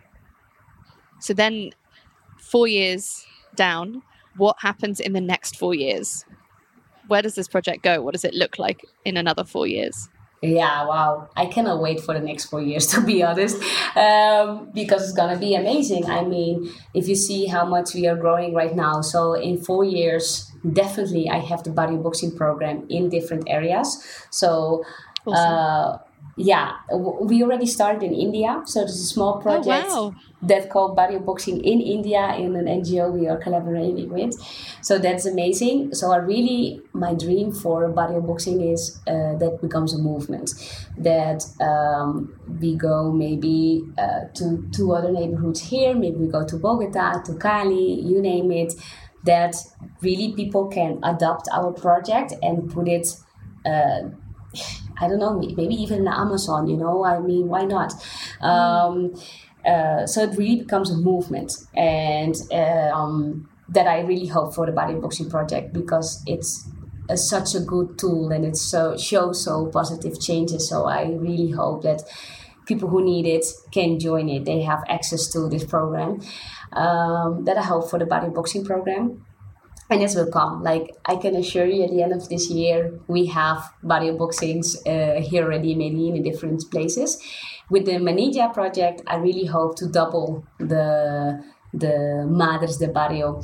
So then four years down, what happens in the next four years? Where does this project go? What does it look like in another four years? Yeah, wow. I cannot wait for the next four years, to be honest, um, because it's going to be amazing. I mean, if you see how much we are growing right now, so in four years, definitely I have the body boxing program in different areas. So, awesome. uh, yeah, we already started in India. So there's a small project oh, wow. that called Body Boxing in India in an N G O we are collaborating with. So that's amazing. So I really, my dream for Body Boxing is uh, that becomes a movement. That um, we go maybe uh, to two other neighborhoods here. Maybe we go to Bogota, to Cali, you name it. That really people can adopt our project and put it uh, I don't know, maybe even in Amazon, you know, I mean, why not? Um, uh, so it really becomes a movement, and um, that I really hope for the Body Boxing project, because it's a, such a good tool and it so shows so positive changes. So I really hope that people who need it can join it. They have access to this program. Um, that I hope for the Body Boxing program. And this will come. Like, I can assure you, at the end of this year, we have body boxings uh, here already, maybe in different places. With the Manija project, I really hope to double the the Madres de Barrio.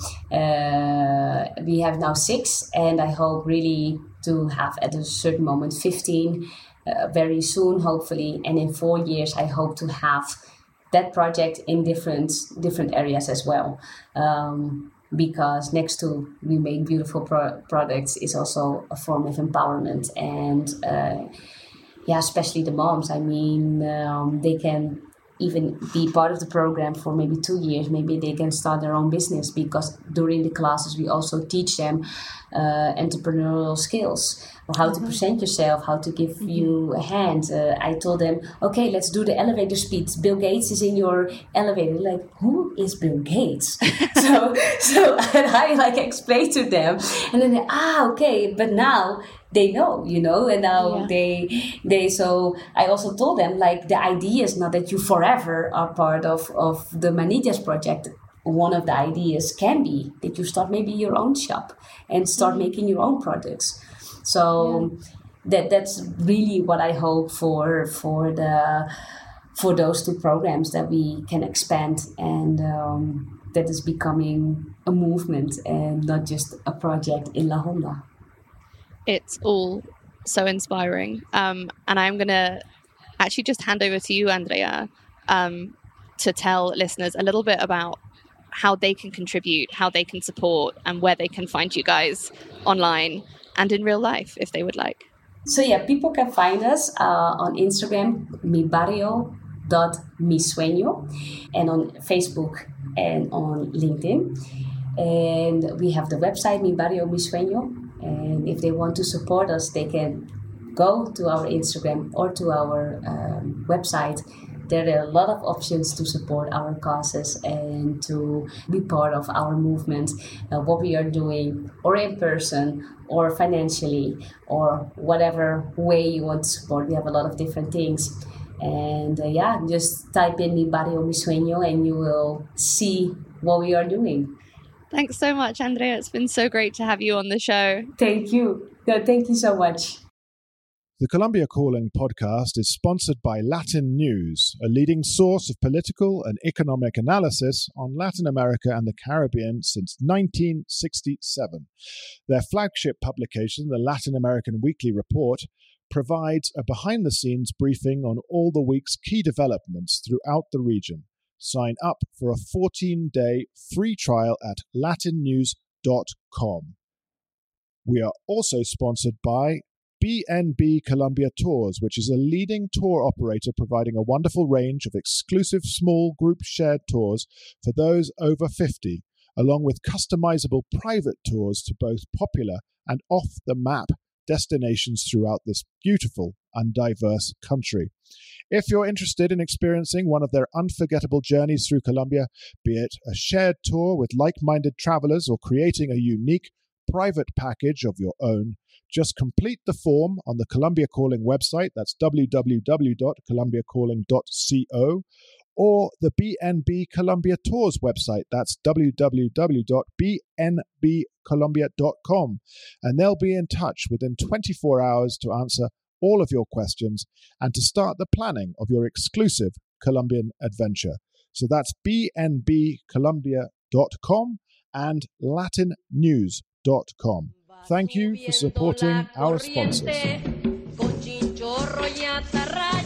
Uh, we have now six, and I hope really to have at a certain moment fifteen uh, very soon, hopefully. And in four years, I hope to have that project in different different areas as well. Um, Because next to we make beautiful pro- products is also a form of empowerment. And uh, yeah, especially the moms. I mean, um, they can even be part of the program for maybe two years. Maybe they can start their own business, because during the classes we also teach them uh, entrepreneurial skills, or how mm-hmm. to present yourself, how to give mm-hmm. you a hand. Uh, I told them, okay, let's do the elevator speech. Bill Gates is in your elevator. Like, who is Bill Gates? so, so and I like explained to them, and then they, ah, okay, but now they know, you know, and now yeah. they, they, so I also told them, like, the idea is not that you forever are part of, of the Manijas project. One of the ideas can be that you start maybe your own shop and start mm-hmm. making your own products. So yeah. that that's really what I hope for, for the, for those two programs, that we can expand, and um, that is becoming a movement and not just a project in La Honda. It's all so inspiring. Um, and I'm going to actually just hand over to you, Andrea, um, to tell listeners a little bit about how they can contribute, how they can support, and where they can find you guys online and in real life if they would like. So yeah, people can find us uh, on Instagram, mi barrio dot mi sueño, and on Facebook and on LinkedIn. And we have the website, Mi Barrio Mi Sueño. And if they want to support us, they can go to our Instagram or to our um, website. There are a lot of options to support our causes and to be part of our movement, uh, what we are doing, or in person, or financially, or whatever way you want to support. We have a lot of different things. And uh, yeah, just type in Mi Barrio Mi Sueño and you will see what we are doing. Thanks so much, Andrea. It's been so great to have you on the show. Thank you. No, thank you so much. The Colombia Calling podcast is sponsored by Latin News, a leading source of political and economic analysis on Latin America and the Caribbean since nineteen sixty-seven. Their flagship publication, the Latin American Weekly Report, provides a behind-the-scenes briefing on all the week's key developments throughout the region. Sign up for a fourteen-day free trial at latin news dot com. We are also sponsored by B N B Colombia Tours, which is a leading tour operator providing a wonderful range of exclusive small group shared tours for those over fifty, along with customizable private tours to both popular and off-the-map destinations throughout this beautiful and diverse country. If you're interested in experiencing one of their unforgettable journeys through Colombia, be it a shared tour with like-minded travelers or creating a unique private package of your own, just complete the form on the Colombia Calling website, that's w w w dot colombia calling dot co, or the B N B Colombia Tours website, that's w w w dot b n b colombia dot com, and they'll be in touch within twenty-four hours to answer all of your questions and to start the planning of your exclusive Colombian adventure. So that's b n b colombia dot com and latin news dot com. Thank you for supporting our sponsors.